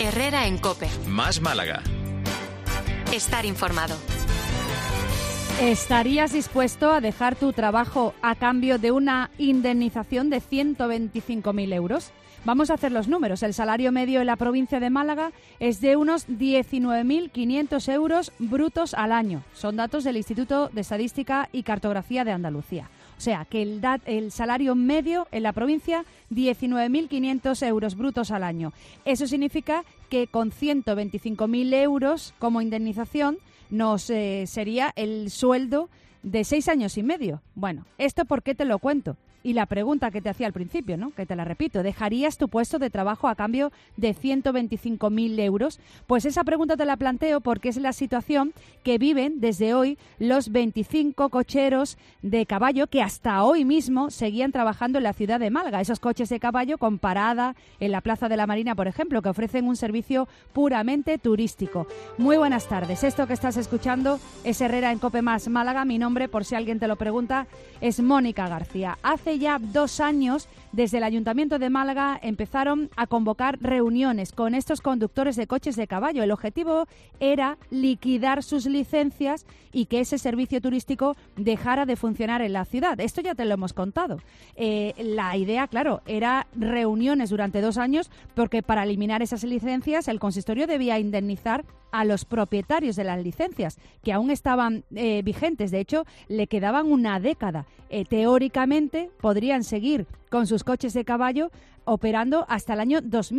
Herrera en COPE. Más Málaga. Estar informado. ¿Estarías dispuesto a dejar tu trabajo a cambio de una indemnización de 125.000 euros? Vamos a hacer los números. El salario medio en la provincia de Málaga es de unos 19.500 euros brutos al año. Son datos del Instituto de Estadística y Cartografía de Andalucía. O sea, que el salario medio en la provincia, 19.500 euros brutos al año. Eso significa que con 125.000 euros como indemnización nos sería el sueldo de 6 años y medio. Bueno, ¿esto por qué te lo cuento? Y la pregunta que te hacía al principio, ¿no?, que te la repito, ¿dejarías tu puesto de trabajo a cambio de 125.000 euros? Pues esa pregunta te la planteo porque es la situación que viven desde hoy los 25 cocheros de caballo que hasta hoy mismo seguían trabajando en la ciudad de Málaga. Esos coches de caballo con parada en la Plaza de la Marina, por ejemplo, que ofrecen un servicio puramente turístico. Muy buenas tardes. Esto que estás escuchando es Herrera en COPE Más Málaga. Mi nombre, por si alguien te lo pregunta, es Mónica García. Hace ya 2 años, desde el Ayuntamiento de Málaga, empezaron a convocar reuniones con estos conductores de coches de caballo. El objetivo era liquidar sus licencias y que ese servicio turístico dejara de funcionar en la ciudad. Esto ya te lo hemos contado. La idea, claro, era reuniones durante 2 años porque para eliminar esas licencias el consistorio debía indemnizar a los propietarios de las licencias, que aún estaban vigentes. De hecho, le quedaban una década. Teóricamente podrían seguir con sus coches de caballo operando hasta el año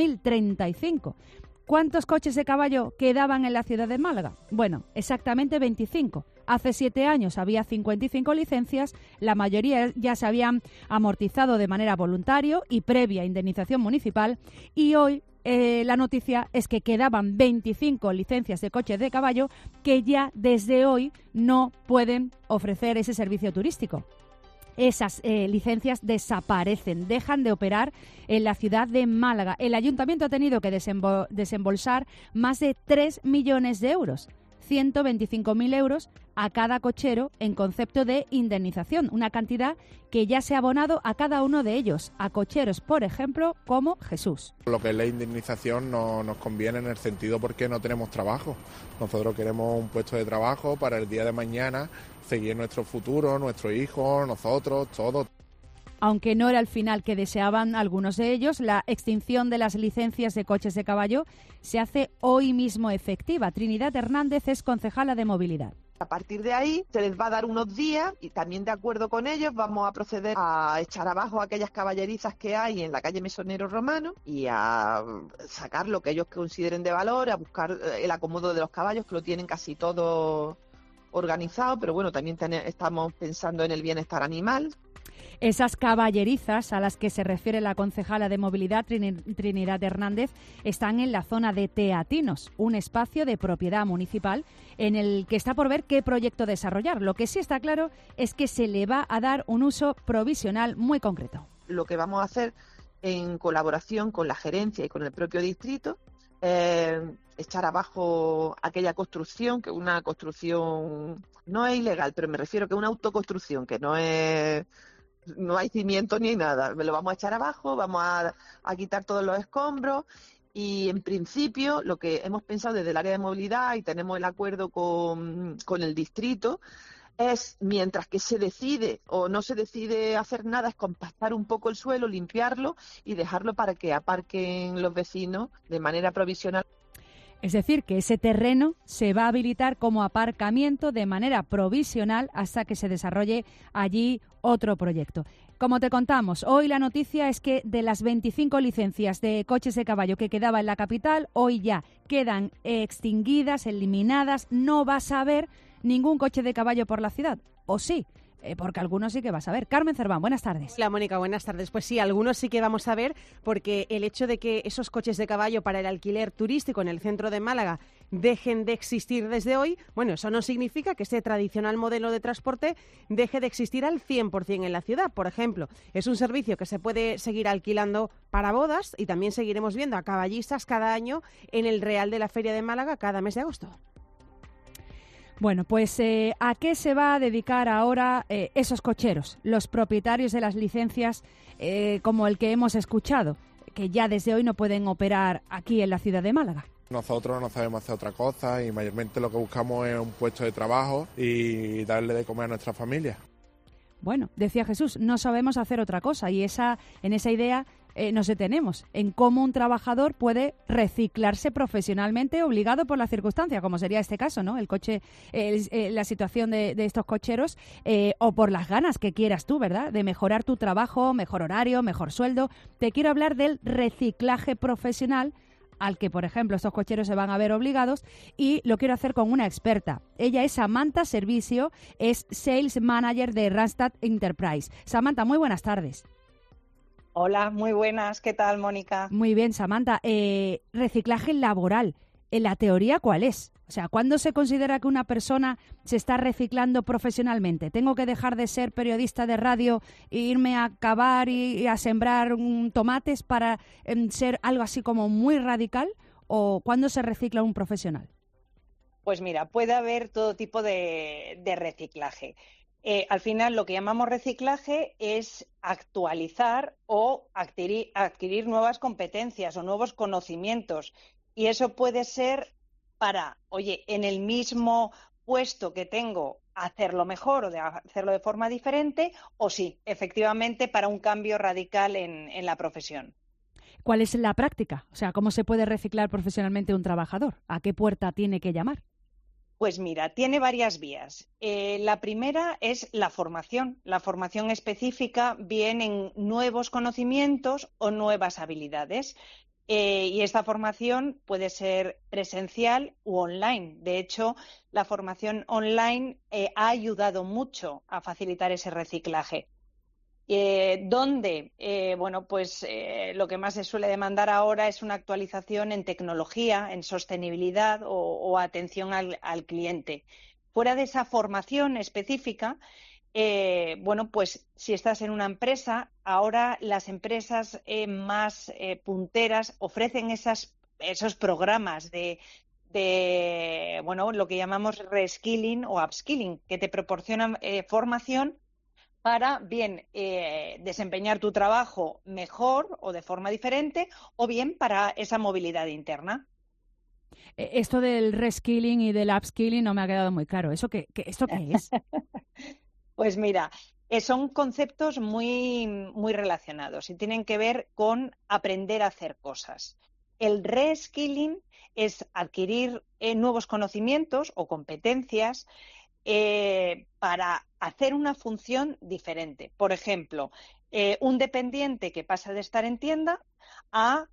2035. ¿Cuántos coches de caballo quedaban en la ciudad de Málaga? Bueno, exactamente 25. Hace 7 años había 55 licencias, la mayoría ya se habían amortizado de manera voluntaria y previa indemnización municipal, y hoy la noticia es que quedaban 25 licencias de coches de caballo que ya desde hoy no pueden ofrecer ese servicio turístico. Esas licencias desaparecen, dejan de operar en la ciudad de Málaga. El ayuntamiento ha tenido que desembolsar más de 3 millones de euros, 125.000 euros a cada cochero en concepto de indemnización, una cantidad que ya se ha abonado a cada uno de ellos, a cocheros, por ejemplo, como Jesús. Lo que es la indemnización no nos conviene en el sentido porque no tenemos trabajo. Nosotros queremos un puesto de trabajo para el día de mañana, seguir nuestro futuro, nuestros hijos, nosotros, todos. Aunque no era el final que deseaban algunos de ellos, la extinción de las licencias de coches de caballo se hace hoy mismo efectiva. Trinidad Hernández es concejala de Movilidad. A partir de ahí se les va a dar unos días y también de acuerdo con ellos vamos a proceder a echar abajo aquellas caballerizas que hay en la calle Mesonero Romano y a sacar lo que ellos consideren de valor, a buscar el acomodo de los caballos, que lo tienen casi todo organizado, pero bueno, también estamos pensando en el bienestar animal. Esas caballerizas a las que se refiere la concejala de Movilidad, Trinidad Hernández, están en la zona de Teatinos, un espacio de propiedad municipal en el que está por ver qué proyecto desarrollar. Lo que sí está claro es que se le va a dar un uso provisional muy concreto. Lo que vamos a hacer en colaboración con la gerencia y con el propio distrito echar abajo aquella construcción, que una construcción no es ilegal, pero me refiero que es una autoconstrucción, que no hay cimiento ni nada. Lo vamos a echar abajo, vamos a quitar todos los escombros y en principio lo que hemos pensado desde el área de movilidad y tenemos el acuerdo con el distrito es, mientras que se decide o no se decide hacer nada, es compactar un poco el suelo, limpiarlo y dejarlo para que aparquen los vecinos de manera provisional. Es decir, que ese terreno se va a habilitar como aparcamiento de manera provisional hasta que se desarrolle allí otro proyecto. Como te contamos, hoy la noticia es que de las 25 licencias de coches de caballo que quedaba en la capital, hoy ya quedan extinguidas, eliminadas. No vas a ver ningún coche de caballo por la ciudad, ¿o sí? Porque algunos sí que vas a ver. Carmen Cerván, buenas tardes. Hola, Mónica, buenas tardes. Pues sí, algunos sí que vamos a ver, porque el hecho de que esos coches de caballo para el alquiler turístico en el centro de Málaga dejen de existir desde hoy, bueno, eso no significa que ese tradicional modelo de transporte deje de existir al 100% en la ciudad. Por ejemplo, es un servicio que se puede seguir alquilando para bodas y también seguiremos viendo a caballistas cada año en el Real de la Feria de Málaga cada mes de agosto. Bueno, pues ¿a qué se va a dedicar ahora esos cocheros, los propietarios de las licencias como el que hemos escuchado? que ya desde hoy no pueden operar aquí en la ciudad de Málaga. Nosotros no sabemos hacer otra cosa y mayormente lo que buscamos es un puesto de trabajo y darle de comer a nuestra familia. Bueno, decía Jesús, no sabemos hacer otra cosa y en esa idea nos detenemos en cómo un trabajador puede reciclarse profesionalmente obligado por la circunstancia, como sería este caso, ¿no? El coche, la situación de estos cocheros o por las ganas que quieras tú, ¿verdad? De mejorar tu trabajo, mejor horario, mejor sueldo. Te quiero hablar del reciclaje profesional al que, por ejemplo, estos cocheros se van a ver obligados y lo quiero hacer con una experta. Ella es Samantha Servicio, es Sales Manager de Randstad Enterprise. Samantha, muy buenas tardes. Hola, muy buenas. ¿Qué tal, Mónica? Muy bien, Samantha. Reciclaje laboral, ¿en la teoría cuál es? O sea, ¿cuándo se considera que una persona se está reciclando profesionalmente? ¿Tengo que dejar de ser periodista de radio e irme a cavar y a sembrar tomates para ser algo así como muy radical? ¿O cuándo se recicla un profesional? Pues mira, puede haber todo tipo de reciclaje. Al final, lo que llamamos reciclaje es actualizar o adquirir nuevas competencias o nuevos conocimientos. Y eso puede ser para, oye, en el mismo puesto que tengo, hacerlo mejor o hacerlo de forma diferente, o sí, efectivamente, para un cambio radical en la profesión. ¿Cuál es la práctica? O sea, ¿cómo se puede reciclar profesionalmente un trabajador? ¿A qué puerta tiene que llamar? Pues mira, tiene varias vías. La primera es la formación específica, bien en nuevos conocimientos o nuevas habilidades. Y esta formación puede ser presencial u online. De hecho, la formación online ha ayudado mucho a facilitar ese reciclaje. Lo que más se suele demandar ahora es una actualización en tecnología, en sostenibilidad o atención al cliente. Fuera de esa formación específica, si estás en una empresa, ahora las empresas más punteras ofrecen esos programas de lo que llamamos reskilling o upskilling, que te proporcionan formación para bien desempeñar tu trabajo mejor o de forma diferente, o bien para esa movilidad interna. Esto del reskilling y del upskilling no me ha quedado muy claro. ¿Esto qué es? Pues mira, son conceptos muy, muy relacionados y tienen que ver con aprender a hacer cosas. El reskilling es adquirir nuevos conocimientos o competencias para hacer una función diferente. Por ejemplo, un dependiente que pasa de estar en tienda a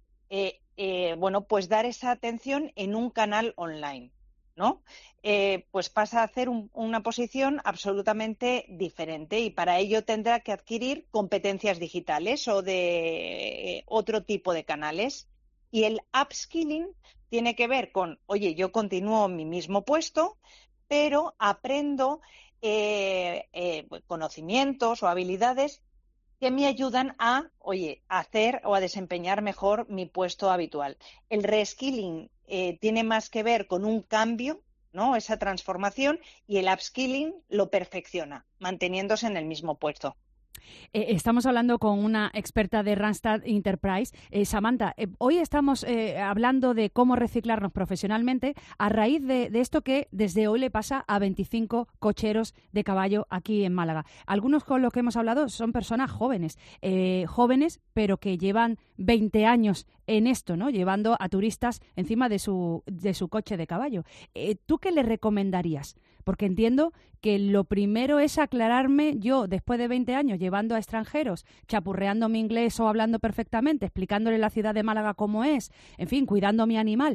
dar esa atención en un canal online, ¿no? Pues pasa a hacer una posición absolutamente diferente y para ello tendrá que adquirir competencias digitales o de otro tipo de canales. Y el upskilling tiene que ver con, oye, yo continúo en mi mismo puesto, pero aprendo conocimientos o habilidades que me ayudan a hacer o a desempeñar mejor mi puesto habitual. El reskilling tiene más que ver con un cambio, ¿no? Esa transformación, y el upskilling lo perfecciona, manteniéndose en el mismo puesto. Estamos hablando con una experta de Randstad Enterprise. Samantha, hoy estamos hablando de cómo reciclarnos profesionalmente a raíz de esto que desde hoy le pasa a 25 cocheros de caballo aquí en Málaga. Algunos con los que hemos hablado son personas jóvenes, pero que llevan 20 años en esto, ¿no? Llevando a turistas encima de su coche de caballo. ¿Tú qué le recomendarías? Porque entiendo que lo primero es aclararme yo, después de 20 años, llevando a extranjeros, chapurreando mi inglés o hablando perfectamente, explicándole la ciudad de Málaga cómo es, en fin, cuidando mi animal.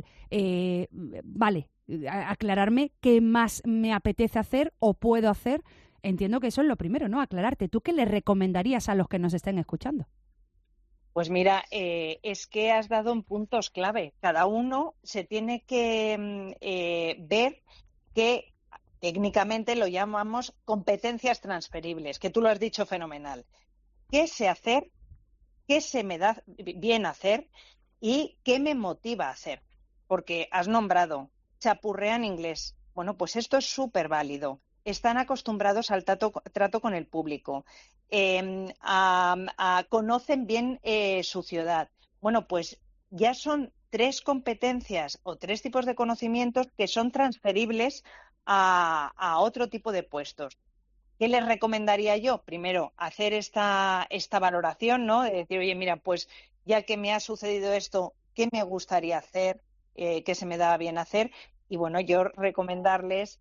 Aclararme qué más me apetece hacer o puedo hacer. Entiendo que eso es lo primero, ¿no? Aclararte. ¿Tú qué le recomendarías a los que nos estén escuchando? Pues mira, es que has dado en puntos clave. Cada uno se tiene que ver que técnicamente lo llamamos competencias transferibles, que tú lo has dicho fenomenal. ¿Qué sé hacer? ¿Qué se me da bien hacer? ¿Y qué me motiva a hacer? Porque has nombrado, chapurrean inglés. Bueno, pues esto es súper válido. Están acostumbrados al trato con el público. Conocen bien su ciudad. Bueno, pues ya son 3 competencias o 3 tipos de conocimientos que son transferibles a otro tipo de puestos. ¿Qué les recomendaría yo? Primero, hacer esta valoración, ¿no? De decir, oye, mira, pues ya que me ha sucedido esto, ¿qué me gustaría hacer? ¿Qué se me da bien hacer? Y bueno, yo recomendarles,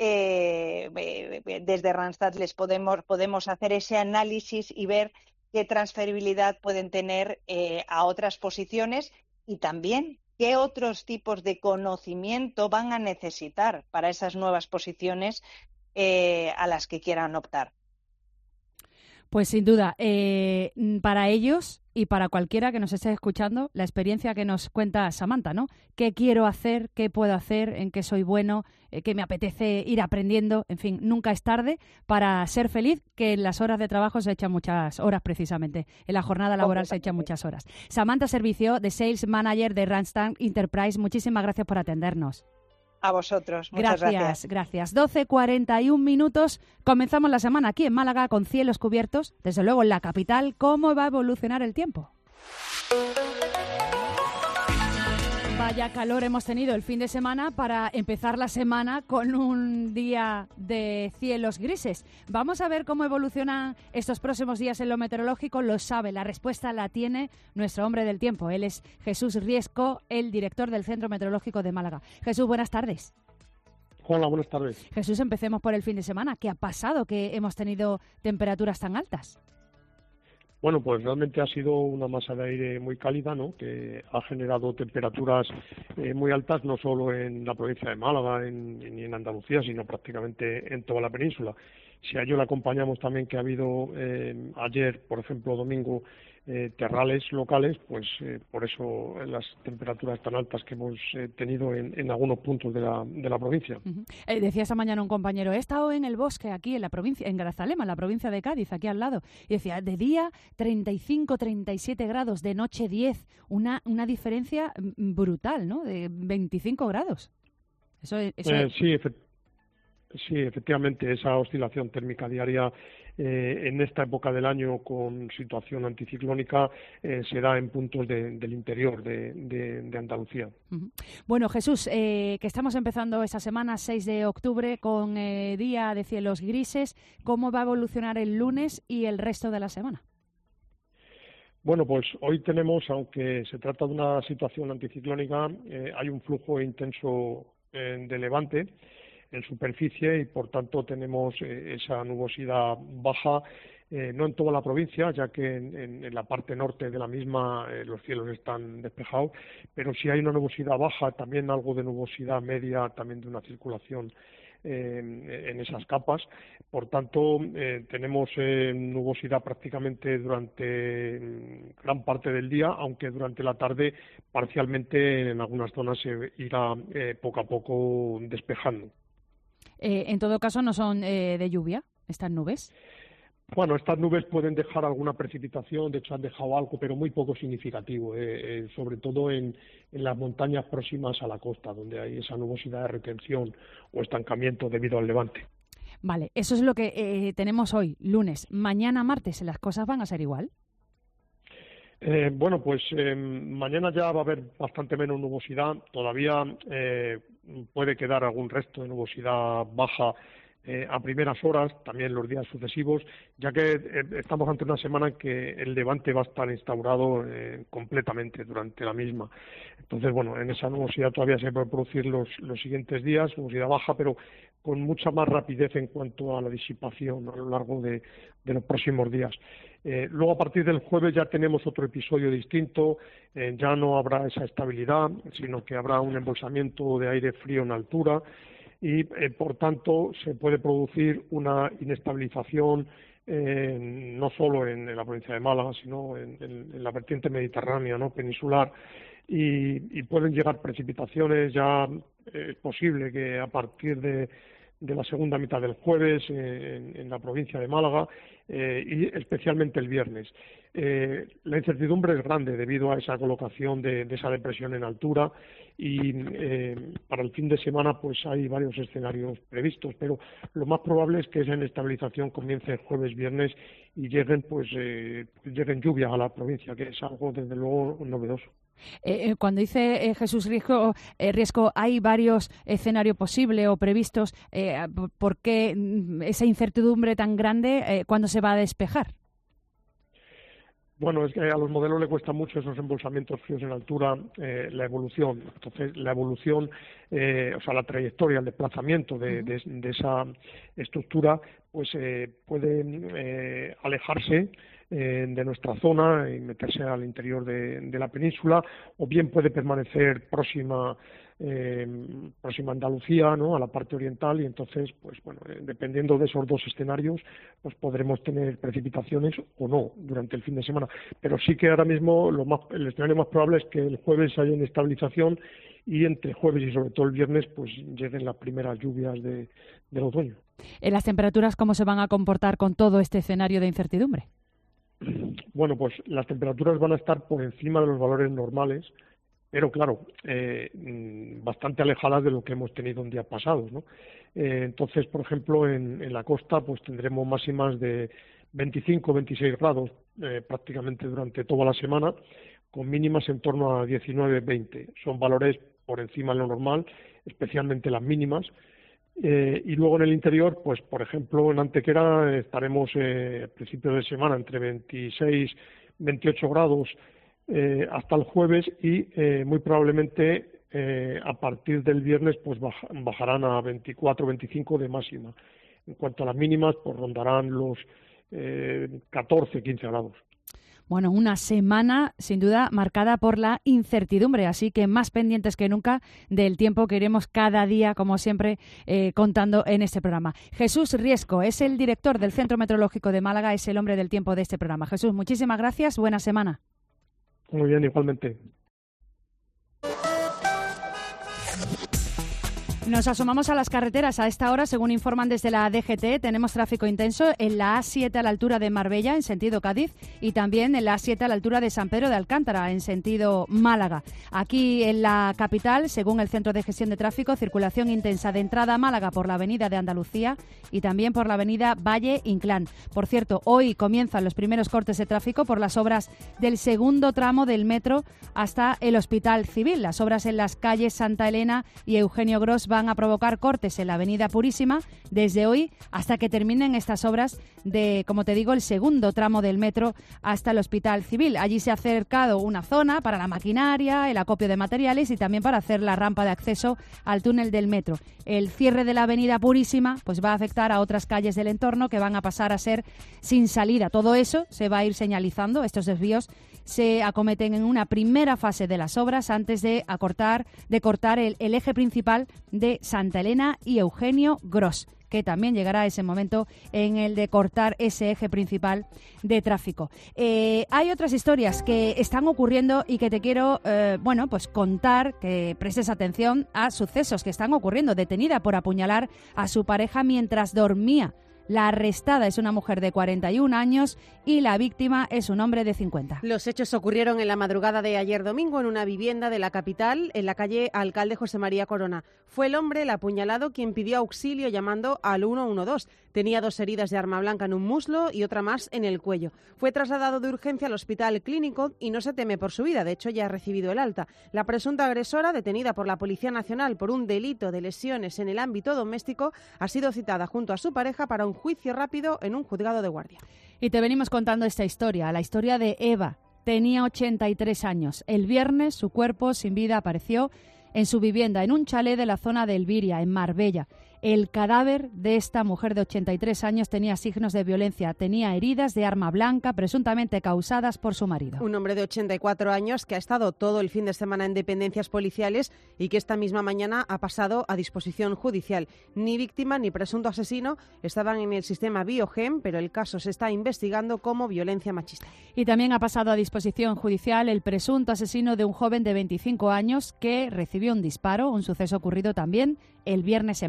desde Randstad les podemos hacer ese análisis y ver qué transferibilidad pueden tener a otras posiciones y también qué otros tipos de conocimiento van a necesitar para esas nuevas posiciones a las que quieran optar. Pues sin duda, para ellos y para cualquiera que nos esté escuchando, la experiencia que nos cuenta Samantha, ¿no? ¿Qué quiero hacer? ¿Qué puedo hacer? ¿En qué soy bueno? ¿Qué me apetece ir aprendiendo? En fin, nunca es tarde para ser feliz, que en las horas de trabajo se echan muchas horas precisamente. En la jornada laboral se echan muchas horas. Samantha Servicio, de Sales Manager de Randstad Enterprise, muchísimas gracias por atendernos. A vosotros, muchas gracias. Gracias. 12:41 minutos. Comenzamos la semana aquí en Málaga con cielos cubiertos. Desde luego en la capital, ¿cómo va a evolucionar el tiempo? Vaya calor hemos tenido el fin de semana para empezar la semana con un día de cielos grises. Vamos a ver cómo evolucionan estos próximos días en lo meteorológico. Lo sabe, la respuesta la tiene nuestro hombre del tiempo. Él es Jesús Riesco, el director del Centro Meteorológico de Málaga. Jesús, buenas tardes. Hola, buenas tardes. Jesús, empecemos por el fin de semana. ¿Qué ha pasado que hemos tenido temperaturas tan altas? Bueno, pues realmente ha sido una masa de aire muy cálida, ¿no?, que ha generado temperaturas muy altas, no solo en la provincia de Málaga ni en Andalucía, sino prácticamente en toda la península. Si a ello le acompañamos también que ha habido ayer, por ejemplo, domingo, terrales locales, pues por eso las temperaturas tan altas que hemos tenido en algunos puntos de la provincia. Uh-huh. Decía esta mañana un compañero, he estado en el bosque aquí en la provincia, en Grazalema, en la provincia de Cádiz, aquí al lado, y decía, de día 35, 37 grados, de noche 10, una diferencia brutal, ¿no?, de 25 grados. Sí, efectivamente, esa oscilación térmica diaria en esta época del año con situación anticiclónica se da en puntos del interior de Andalucía. Uh-huh. Bueno, Jesús, que estamos empezando esta semana, 6 de octubre, con día de cielos grises. ¿Cómo va a evolucionar el lunes y el resto de la semana? Bueno, pues hoy tenemos, aunque se trata de una situación anticiclónica, hay un flujo intenso de levante en superficie y por tanto tenemos esa nubosidad baja, no en toda la provincia, ya que en la parte norte de la misma los cielos están despejados, pero sí hay una nubosidad baja, también algo de nubosidad media, también de una circulación en esas capas. Por tanto, tenemos nubosidad prácticamente durante gran parte del día, aunque durante la tarde parcialmente en algunas zonas se irá poco a poco despejando. En todo caso, no son de lluvia estas nubes. Bueno, estas nubes pueden dejar alguna precipitación, de hecho han dejado algo, pero muy poco significativo, sobre todo en las montañas próximas a la costa, donde hay esa nubosidad de retención o estancamiento debido al levante. Vale, eso es lo que tenemos hoy, lunes. Mañana, martes, ¿las cosas van a ser igual? Bueno, pues mañana ya va a haber bastante menos nubosidad. Todavía puede quedar algún resto de nubosidad baja a primeras horas, también los días sucesivos, ya que estamos ante una semana en que el levante va a estar instaurado completamente durante la misma. Entonces, bueno, en esa nubosidad todavía se puede producir los siguientes días, nubosidad baja, pero con mucha más rapidez en cuanto a la disipación a lo largo de los próximos días. Luego, a partir del jueves ya tenemos otro episodio distinto, ya no habrá esa estabilidad, sino que habrá un embolsamiento de aire frío en altura y, por tanto, se puede producir una inestabilización no solo en la provincia de Málaga, sino en la vertiente mediterránea, ¿no?, peninsular, y pueden llegar precipitaciones. Ya es posible que a partir de la segunda mitad del jueves en la provincia de Málaga y especialmente el viernes. La incertidumbre es grande debido a esa colocación de esa depresión en altura y para el fin de semana pues hay varios escenarios previstos, pero lo más probable es que esa inestabilización comience el jueves, viernes y lleguen lluvias a la provincia, que es algo desde luego novedoso. Cuando dice Jesús Riesco, hay varios escenarios posibles o previstos. ¿Por qué esa incertidumbre tan grande? ¿Cuándo se va a despejar? Bueno, es que a los modelos le cuesta mucho esos embolsamientos fríos en altura, la evolución. Entonces, la evolución, la trayectoria, el desplazamiento de esa estructura, pues puede alejarse de nuestra zona y meterse al interior de la península, o bien puede permanecer próxima a Andalucía, ¿no?, a la parte oriental, y entonces, pues bueno, dependiendo de esos dos escenarios, pues podremos tener precipitaciones o no durante el fin de semana. Pero sí que ahora mismo el escenario más probable es que el jueves haya inestabilización y entre jueves y sobre todo el viernes pues lleguen las primeras lluvias del otoño. ¿Las temperaturas cómo se van a comportar con todo este escenario de incertidumbre? Bueno, pues las temperaturas van a estar por encima de los valores normales, pero claro, bastante alejadas de lo que hemos tenido en días pasados, ¿no? Entonces, por ejemplo, en la costa pues tendremos máximas de 25 26 grados prácticamente durante toda la semana, con mínimas en torno a 19-20. Son valores por encima de lo normal, especialmente las mínimas. Y luego en el interior, pues por ejemplo en Antequera estaremos a principios de semana entre 26-28 grados hasta el jueves y muy probablemente a partir del viernes pues bajarán a 24-25 de máxima. En cuanto a las mínimas, pues rondarán los 14-15 grados. Bueno, una semana sin duda marcada por la incertidumbre, así que más pendientes que nunca del tiempo que iremos cada día, como siempre, contando en este programa. Jesús Riesco es el director del Centro Meteorológico de Málaga, es el hombre del tiempo de este programa. Jesús, muchísimas gracias, buena semana. Muy bien, igualmente. Nos asomamos a las carreteras. A esta hora, según informan desde la DGT, tenemos tráfico intenso en la A7 a la altura de Marbella, en sentido Cádiz, y también en la A7 a la altura de San Pedro de Alcántara, en sentido Málaga. Aquí en la capital, según el Centro de Gestión de Tráfico, circulación intensa de entrada a Málaga por la avenida de Andalucía y también por la avenida Valle Inclán. Por cierto, hoy comienzan los primeros cortes de tráfico por las obras del segundo tramo del metro hasta el Hospital Civil. Las obras en las calles Santa Elena y Eugenio Gros van a provocar cortes en la avenida Purísima desde hoy hasta que terminen estas obras de, como te digo, el segundo tramo del metro hasta el Hospital Civil. Allí se ha cercado una zona para la maquinaria, el acopio de materiales y también para hacer la rampa de acceso al túnel del metro. El cierre de la avenida Purísima pues va a afectar a otras calles del entorno que van a pasar a ser sin salida. Todo eso se va a ir señalizando. Estos desvíos se acometen en una primera fase de las obras antes de cortar el eje principal de Santa Elena y Eugenio Gros, que también llegará ese momento en el de cortar ese eje principal de tráfico. Hay otras historias que están ocurriendo y que te quiero pues contar, que prestes atención a sucesos que están ocurriendo. Detenida por apuñalar a su pareja mientras dormía. La arrestada es una mujer de 41 años y la víctima es un hombre de 50. Los hechos ocurrieron en la madrugada de ayer domingo en una vivienda de la capital, en la calle Alcalde José María Corona. Fue el hombre, el apuñalado, quien pidió auxilio llamando al 112. Tenía 2 heridas de arma blanca en un muslo y otra más en el cuello. Fue trasladado de urgencia al hospital clínico y no se teme por su vida. De hecho, ya ha recibido el alta. La presunta agresora, detenida por la Policía Nacional por un delito de lesiones en el ámbito doméstico, ha sido citada junto a su pareja para un juicio rápido en un juzgado de guardia. Y te venimos contando esta historia, la historia de Eva. Tenía 83 años. El viernes su cuerpo sin vida apareció en su vivienda, en un chalet de la zona de Elviria, en Marbella. El cadáver de esta mujer de 83 años tenía signos de violencia, tenía heridas de arma blanca presuntamente causadas por su marido. Un hombre de 84 años que ha estado todo el fin de semana en dependencias policiales y que esta misma mañana ha pasado a disposición judicial. Ni víctima ni presunto asesino estaban en el sistema Biogen, pero el caso se está investigando como violencia machista. Y también ha pasado a disposición judicial el presunto asesino de un joven de 25 años que recibió un disparo, un suceso ocurrido también el viernes en Marbella.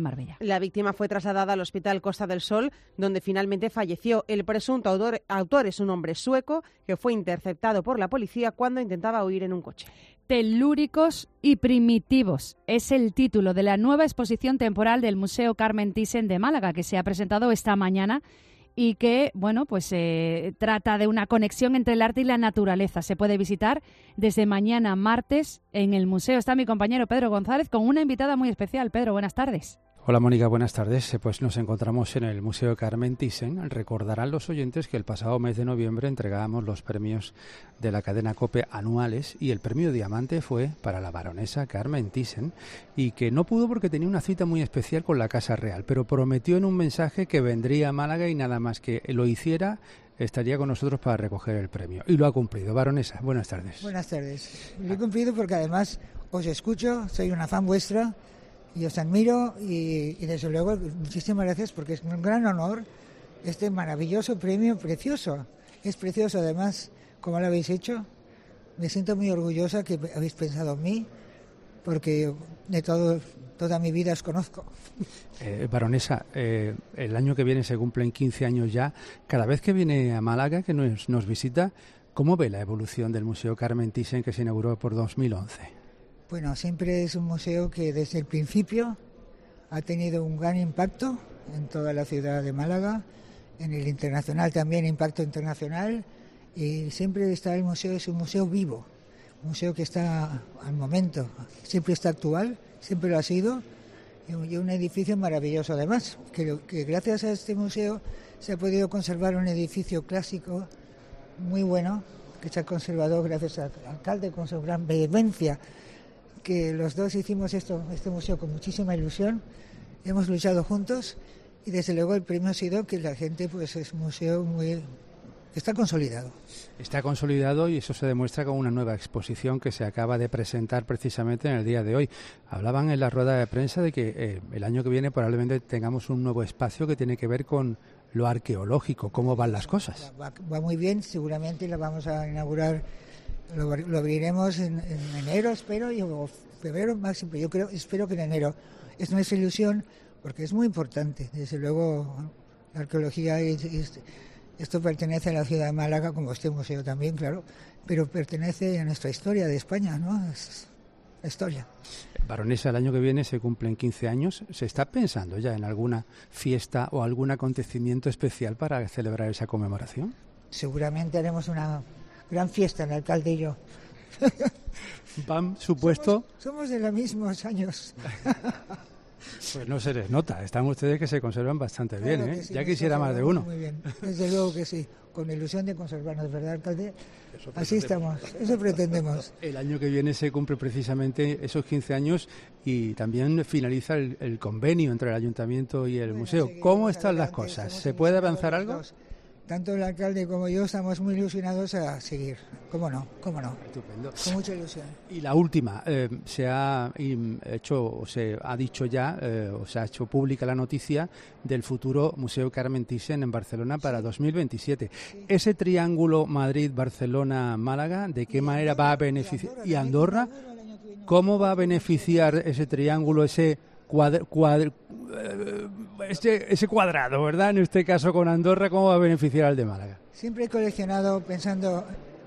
La víctima fue trasladada al Hospital Costa del Sol, donde finalmente falleció. El presunto autor es un hombre sueco que fue interceptado por la policía cuando intentaba huir en un coche. Telúricos y primitivos es el título de la nueva exposición temporal del Museo Carmen Thyssen de Málaga, que se ha presentado esta mañana y que, bueno, pues trata de una conexión entre el arte y la naturaleza. Se puede visitar desde mañana martes en el museo. Está mi compañero Pedro González con una invitada muy especial. Pedro, buenas tardes. Hola Mónica, buenas tardes. Pues nos encontramos en el Museo Carmen Thyssen. Recordarán los oyentes que el pasado mes de noviembre entregábamos los premios de la cadena COPE anuales y el premio Diamante fue para la baronesa Carmen Thyssen y que no pudo porque tenía una cita muy especial con la Casa Real, pero prometió en un mensaje que vendría a Málaga y nada más que lo hiciera estaría con nosotros para recoger el premio. Y lo ha cumplido. Baronesa, buenas tardes. Buenas tardes. Lo he cumplido porque además os escucho, soy una fan vuestra. Y os admiro y desde luego muchísimas gracias porque es un gran honor este maravilloso premio precioso. Es precioso además como lo habéis hecho. Me siento muy orgullosa que habéis pensado en mí porque de toda mi vida os conozco. Baronesa, el año que viene se cumplen 15 años ya. Cada vez que viene a Málaga, que nos visita, ¿cómo ve la evolución del Museo Carmen Thyssen que se inauguró por 2011? Bueno, siempre es un museo que desde el principio ha tenido un gran impacto en toda la ciudad de Málaga, en el internacional también, impacto internacional, y siempre está el museo, es un museo vivo, un museo que está al momento, siempre está actual, siempre lo ha sido, y un edificio maravilloso además, que gracias a este museo se ha podido conservar un edificio clásico muy bueno, que se ha conservado gracias al alcalde con su gran vehemencia, que los dos hicimos este museo con muchísima ilusión, hemos luchado juntos y desde luego el premio ha sido que la gente pues es un museo está consolidado. Está consolidado y eso se demuestra con una nueva exposición que se acaba de presentar precisamente en el día de hoy. Hablaban en la rueda de prensa de que el año que viene probablemente tengamos un nuevo espacio que tiene que ver con lo arqueológico, cómo van las cosas. Va muy bien, seguramente la vamos a inaugurar. Lo abriremos en enero, espero, o febrero máximo. Espero que en enero. Es nuestra ilusión porque es muy importante. Desde luego, la arqueología, esto pertenece a la ciudad de Málaga, como este museo también, claro, pero pertenece a nuestra historia de España, ¿no? Es la historia. Baronesa, el año que viene se cumplen 15 años. ¿Se está pensando ya en alguna fiesta o algún acontecimiento especial para celebrar esa conmemoración? Seguramente haremos una gran fiesta, el alcalde y yo. ¿Van supuesto? Somos de los mismos años. Pues no se les nota, están ustedes que se conservan bastante claro bien, ¿eh? Sí, ya quisiera más de uno. Muy bien, desde luego que sí, con ilusión de conservarnos, ¿verdad, alcalde? Así estamos, eso pretendemos. El año que viene se cumple precisamente esos 15 años y también finaliza el convenio entre el ayuntamiento y el museo. ¿Cómo están las cosas? ¿Se puede avanzar algo? Tanto el alcalde como yo estamos muy ilusionados a seguir. ¿Cómo no? Estupendo. Con mucha ilusión. Y la última, se ha hecho pública la noticia del futuro Museo Carmen Thyssen en Barcelona para 2027. Sí. Ese triángulo Madrid-Barcelona-Málaga, ¿de qué manera va a beneficiar? ¿Y Andorra? ¿Cómo va a beneficiar ese triángulo, ese cuadrado, ¿verdad? En este caso con Andorra, ¿cómo va a beneficiar al de Málaga? Siempre he coleccionado pensando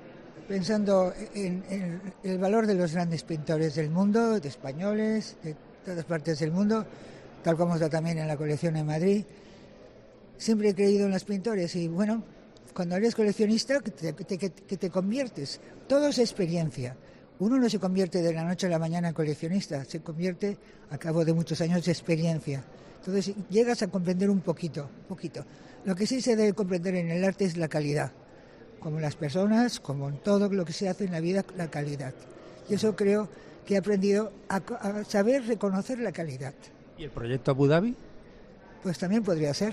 en el valor de los grandes pintores del mundo, de españoles, de todas partes del mundo, tal como está también en la colección en Madrid. Siempre he creído en los pintores y bueno, cuando eres coleccionista que te conviertes, todo es experiencia. Uno no se convierte de la noche a la mañana en coleccionista, se convierte a cabo de muchos años de experiencia. Entonces llegas a comprender un poquito. Lo que sí se debe comprender en el arte es la calidad. Como en las personas, como en todo lo que se hace en la vida, la calidad. Y eso creo que he aprendido a saber reconocer la calidad. ¿Y el proyecto Abu Dhabi? Pues también podría ser.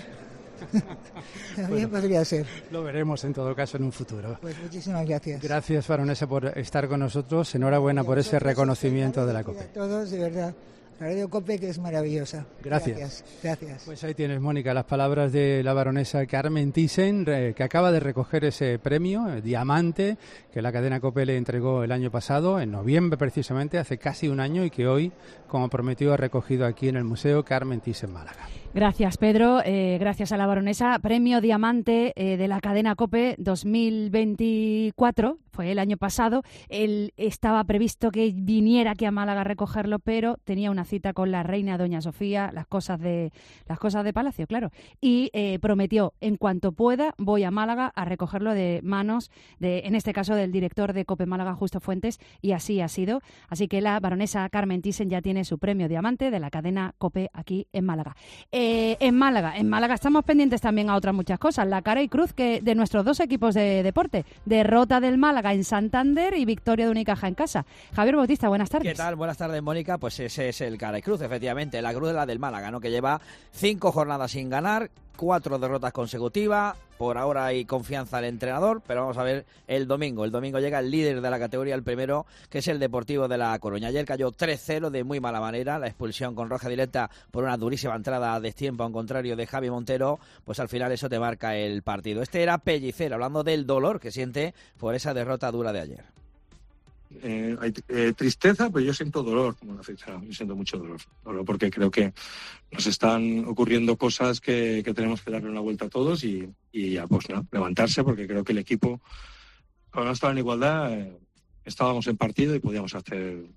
Podría ser. Lo veremos en todo caso en un futuro. Pues muchísimas gracias. Gracias, baronesa, por estar con nosotros. Enhorabuena por ese reconocimiento de la COPE. A todos, de verdad. La Radio COPE, que es maravillosa. Gracias. Gracias. Pues ahí tienes, Mónica, las palabras de la baronesa Carmen Thyssen, que acaba de recoger ese premio, Diamante, que la cadena COPE le entregó el año pasado, en noviembre precisamente, hace casi un año, y que hoy, como prometió, ha recogido aquí en el Museo Carmen Thyssen Málaga. Gracias, Pedro. Gracias a la baronesa. Premio Diamante de la cadena COPE 2024. Fue el año pasado. Él estaba previsto que viniera aquí a Málaga a recogerlo, pero tenía una cita con la reina Doña Sofía, las cosas de Palacio, claro. Y prometió, en cuanto pueda, voy a Málaga a recogerlo de manos, en este caso, del director de COPE Málaga, Justo Fuentes, y así ha sido. Así que la baronesa Carmen Thyssen ya tiene su premio Diamante de la cadena COPE aquí en Málaga. En Málaga estamos pendientes también a otras muchas cosas. La cara y cruz de nuestros dos equipos de deporte. Derrota del Málaga en Santander y victoria de Unicaja en casa. Javier Bautista, buenas tardes. ¿Qué tal? Buenas tardes, Mónica. Pues ese es el cara y cruz, efectivamente. La cruz de la del Málaga, ¿no? Que lleva 5 jornadas sin ganar, 4 derrotas consecutivas. Por ahora hay confianza al entrenador, pero vamos a ver el domingo. El domingo llega el líder de la categoría, el primero, que es el Deportivo de La Coruña. Ayer cayó 3-0 de muy mala manera. La expulsión con roja directa por una durísima entrada a destiempo, a un contrario de Javi Montero, pues al final eso te marca el partido. Este era Pellicer, hablando del dolor que siente por esa derrota dura de ayer. Hay tristeza, pero yo siento dolor como una ficha. Yo siento mucho dolor porque creo que nos están ocurriendo cosas que tenemos que darle una vuelta a todos y ya, pues no, levantarse, porque creo que el equipo, cuando no estaba en igualdad, estábamos en partido y podíamos estar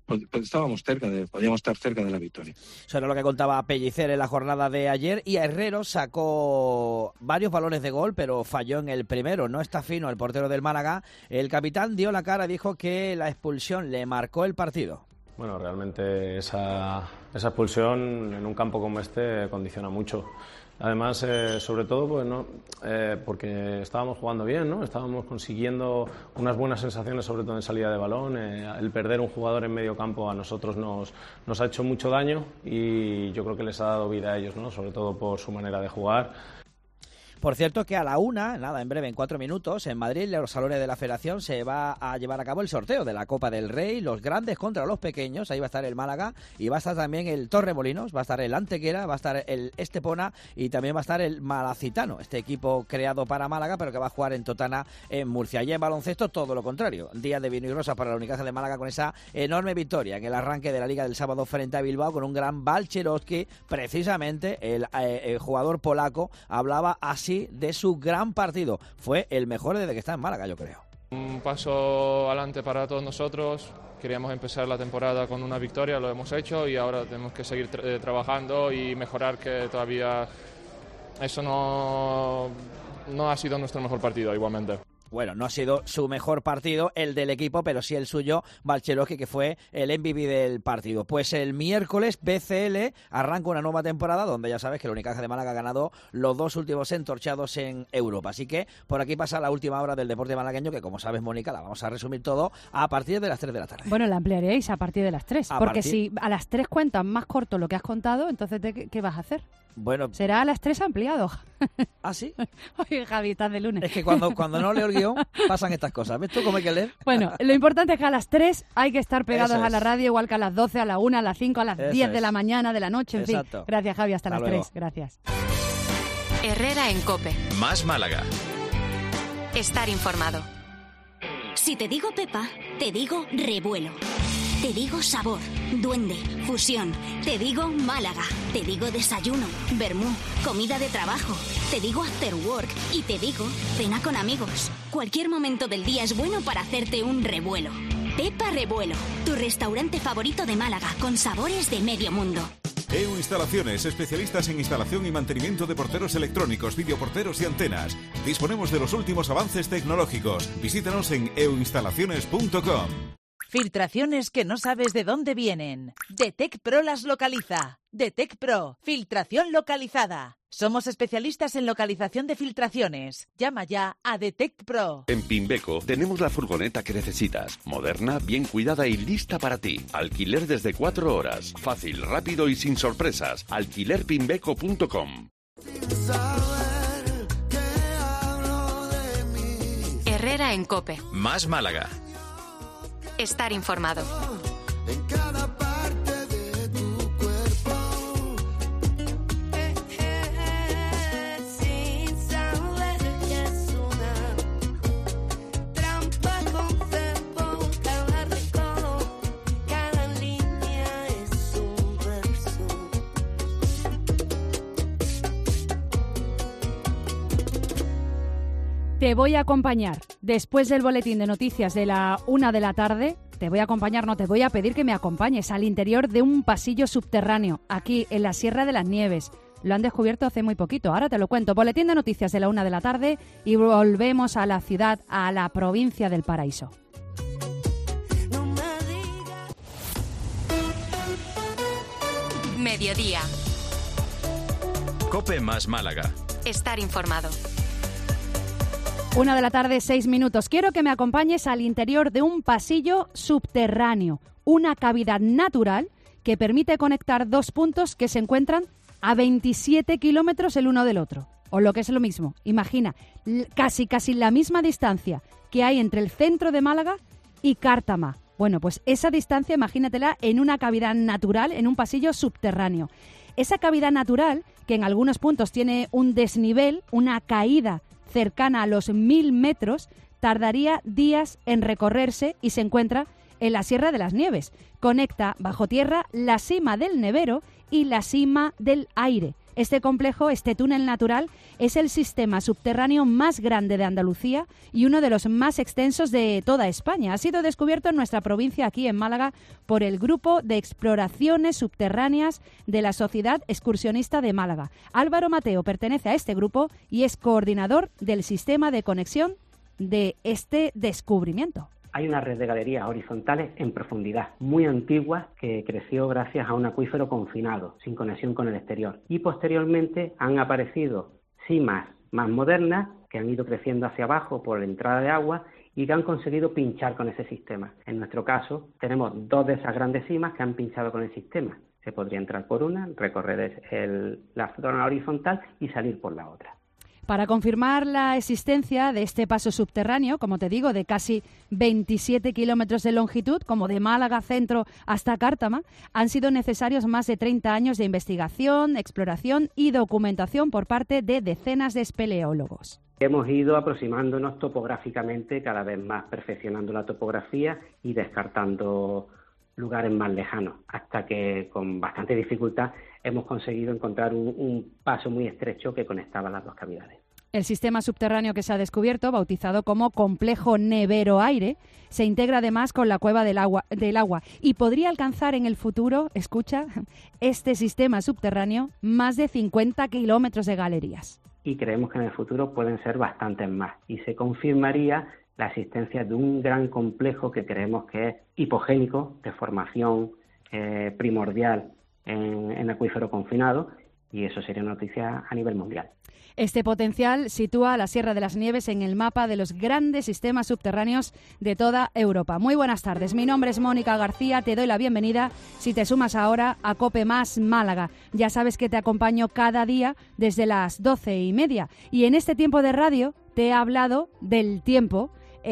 cerca de la victoria. Eso era lo que contaba Pellicer en la jornada de ayer, y a Herrero sacó varios balones de gol, pero falló en el primero. No está fino el portero del Málaga. El capitán dio la cara, dijo que la expulsión le marcó el partido. Bueno, realmente esa expulsión en un campo como este condiciona mucho. Además, sobre todo, pues, ¿no? Porque estábamos jugando bien, ¿no? Estábamos consiguiendo unas buenas sensaciones, sobre todo en salida de balón. El perder un jugador en medio campo a nosotros nos ha hecho mucho daño, y yo creo que les ha dado vida a ellos, ¿no? Sobre todo por su manera de jugar. Por cierto que a la 1, nada, en breve, en 4 minutos, en Madrid, en los salones de la Federación, se va a llevar a cabo el sorteo de la Copa del Rey, los grandes contra los pequeños. Ahí va a estar el Málaga, y va a estar también el Torremolinos, va a estar el Antequera, va a estar el Estepona, y también va a estar el Malacitano, este equipo creado para Málaga, pero que va a jugar en Totana, en Murcia. Y en baloncesto, todo lo contrario. Día de vino y rosa para la Unicaja de Málaga, con esa enorme victoria en el arranque de la Liga del sábado frente a Bilbao, con un gran Balcherowski. Precisamente el jugador polaco hablaba así de su gran partido. Fue el mejor desde que está en Málaga, yo creo. Un paso adelante para todos nosotros. Queríamos empezar la temporada con una victoria, lo hemos hecho, y ahora tenemos que seguir trabajando y mejorar, que todavía eso no ha sido nuestro mejor partido igualmente. Bueno, no ha sido su mejor partido el del equipo, pero sí el suyo, Balcherowski, que fue el MVP del partido. Pues el miércoles BCL arranca una nueva temporada donde ya sabes que la Unicaja de Málaga ha ganado los 2 últimos entorchados en Europa. Así que por aquí pasa la última hora del deporte malagueño, que como sabes, Mónica, la vamos a resumir todo a partir de las 3 de la tarde. Bueno, la ampliaréis a partir de las 3, porque si a las 3 cuentas más corto lo que has contado, entonces ¿qué vas a hacer? Bueno, será a las 3 ampliado. ¿Ah, sí? Oye, Javi, estás de lunes. Es que cuando no leo el guión pasan estas cosas. ¿Ves tú cómo hay que leer? Bueno, lo importante es que a las 3 hay que estar pegados a la radio, igual que a las 12, a la 1, a las 5, a las 10 de la mañana, de la noche, en fin. Gracias, Javi, hasta las 3. Gracias. Herrera en COPE. Más Málaga. Estar informado. Si te digo Pepa, te digo revuelo. Te digo sabor, duende, fusión. Te digo Málaga. Te digo desayuno, vermú, comida de trabajo. Te digo after work y te digo cena con amigos. Cualquier momento del día es bueno para hacerte un revuelo. Pepa Revuelo, tu restaurante favorito de Málaga, con sabores de medio mundo. EU Instalaciones, especialistas en instalación y mantenimiento de porteros electrónicos, videoporteros y antenas. Disponemos de los últimos avances tecnológicos. Visítanos en euinstalaciones.com. Filtraciones que no sabes de dónde vienen. Detect Pro las localiza. Detect Pro, filtración localizada. Somos especialistas en localización de filtraciones. Llama ya a Detect Pro. En Pimbeco tenemos la furgoneta que necesitas. Moderna, bien cuidada y lista para ti. Alquiler desde 4 horas. Fácil, rápido y sin sorpresas. Alquilerpimbeco.com. Herrera en COPE. Más Málaga. Estar informado. En cada parte de tu cuerpo. Te voy a acompañar después del boletín de noticias de la 1 de la tarde. Te voy a acompañar, no, te voy a pedir que me acompañes al interior de un pasillo subterráneo, aquí en la Sierra de las Nieves. Lo han descubierto hace muy poquito, ahora te lo cuento. Boletín de noticias de la 1 de la tarde y volvemos a la ciudad, a la provincia del Paraíso. Mediodía. COPE más Málaga. Estar informado. 1 de la tarde, 6 minutos. Quiero que me acompañes al interior de un pasillo subterráneo, una cavidad natural que permite conectar dos puntos que se encuentran a 27 kilómetros el uno del otro. O lo que es lo mismo, imagina, casi la misma distancia que hay entre el centro de Málaga y Cártama. Bueno, pues esa distancia, imagínatela en una cavidad natural, en un pasillo subterráneo. Esa cavidad natural, que en algunos puntos tiene un desnivel, una caída cercana a los 1000 metros, tardaría días en recorrerse y se encuentra en la Sierra de las Nieves. Conecta bajo tierra la cima del Nevero y la cima del Aire. Este complejo, este túnel natural, es el sistema subterráneo más grande de Andalucía y uno de los más extensos de toda España. Ha sido descubierto en nuestra provincia, aquí en Málaga, por el Grupo de Exploraciones Subterráneas de la Sociedad Excursionista de Málaga. Álvaro Mateo pertenece a este grupo y es coordinador del sistema de conexión de este descubrimiento. Hay una red de galerías horizontales en profundidad, muy antiguas, que creció gracias a un acuífero confinado, sin conexión con el exterior. Y posteriormente han aparecido cimas más modernas, que han ido creciendo hacia abajo por la entrada de agua y que han conseguido pinchar con ese sistema. En nuestro caso, tenemos dos de esas grandes cimas que han pinchado con el sistema. Se podría entrar por una, recorrer la zona horizontal y salir por la otra. Para confirmar la existencia de este paso subterráneo, como te digo, de casi 27 kilómetros de longitud, como de Málaga Centro hasta Cártama, han sido necesarios más de 30 años de investigación, exploración y documentación por parte de decenas de espeleólogos. Hemos ido aproximándonos topográficamente cada vez más, perfeccionando la topografía y descartando lugares más lejanos, hasta que con bastante dificultad hemos conseguido encontrar un paso muy estrecho que conectaba las dos cavidades. El sistema subterráneo que se ha descubierto, bautizado como Complejo Nevero-Aire, se integra además con la Cueva del Agua y podría alcanzar en el futuro, escucha, este sistema subterráneo, más de 50 kilómetros de galerías. Y creemos que en el futuro pueden ser bastantes más y se confirmaría la existencia de un gran complejo que creemos que es hipogénico, de formación primordial en acuífero confinado, y eso sería una noticia a nivel mundial. Este potencial sitúa a la Sierra de las Nieves en el mapa de los grandes sistemas subterráneos de toda Europa. Muy buenas tardes, mi nombre es Mónica García, te doy la bienvenida si te sumas ahora a COPE más Málaga. Ya sabes que te acompaño cada día desde las 12:30 y en este tiempo de radio te he hablado del tiempo.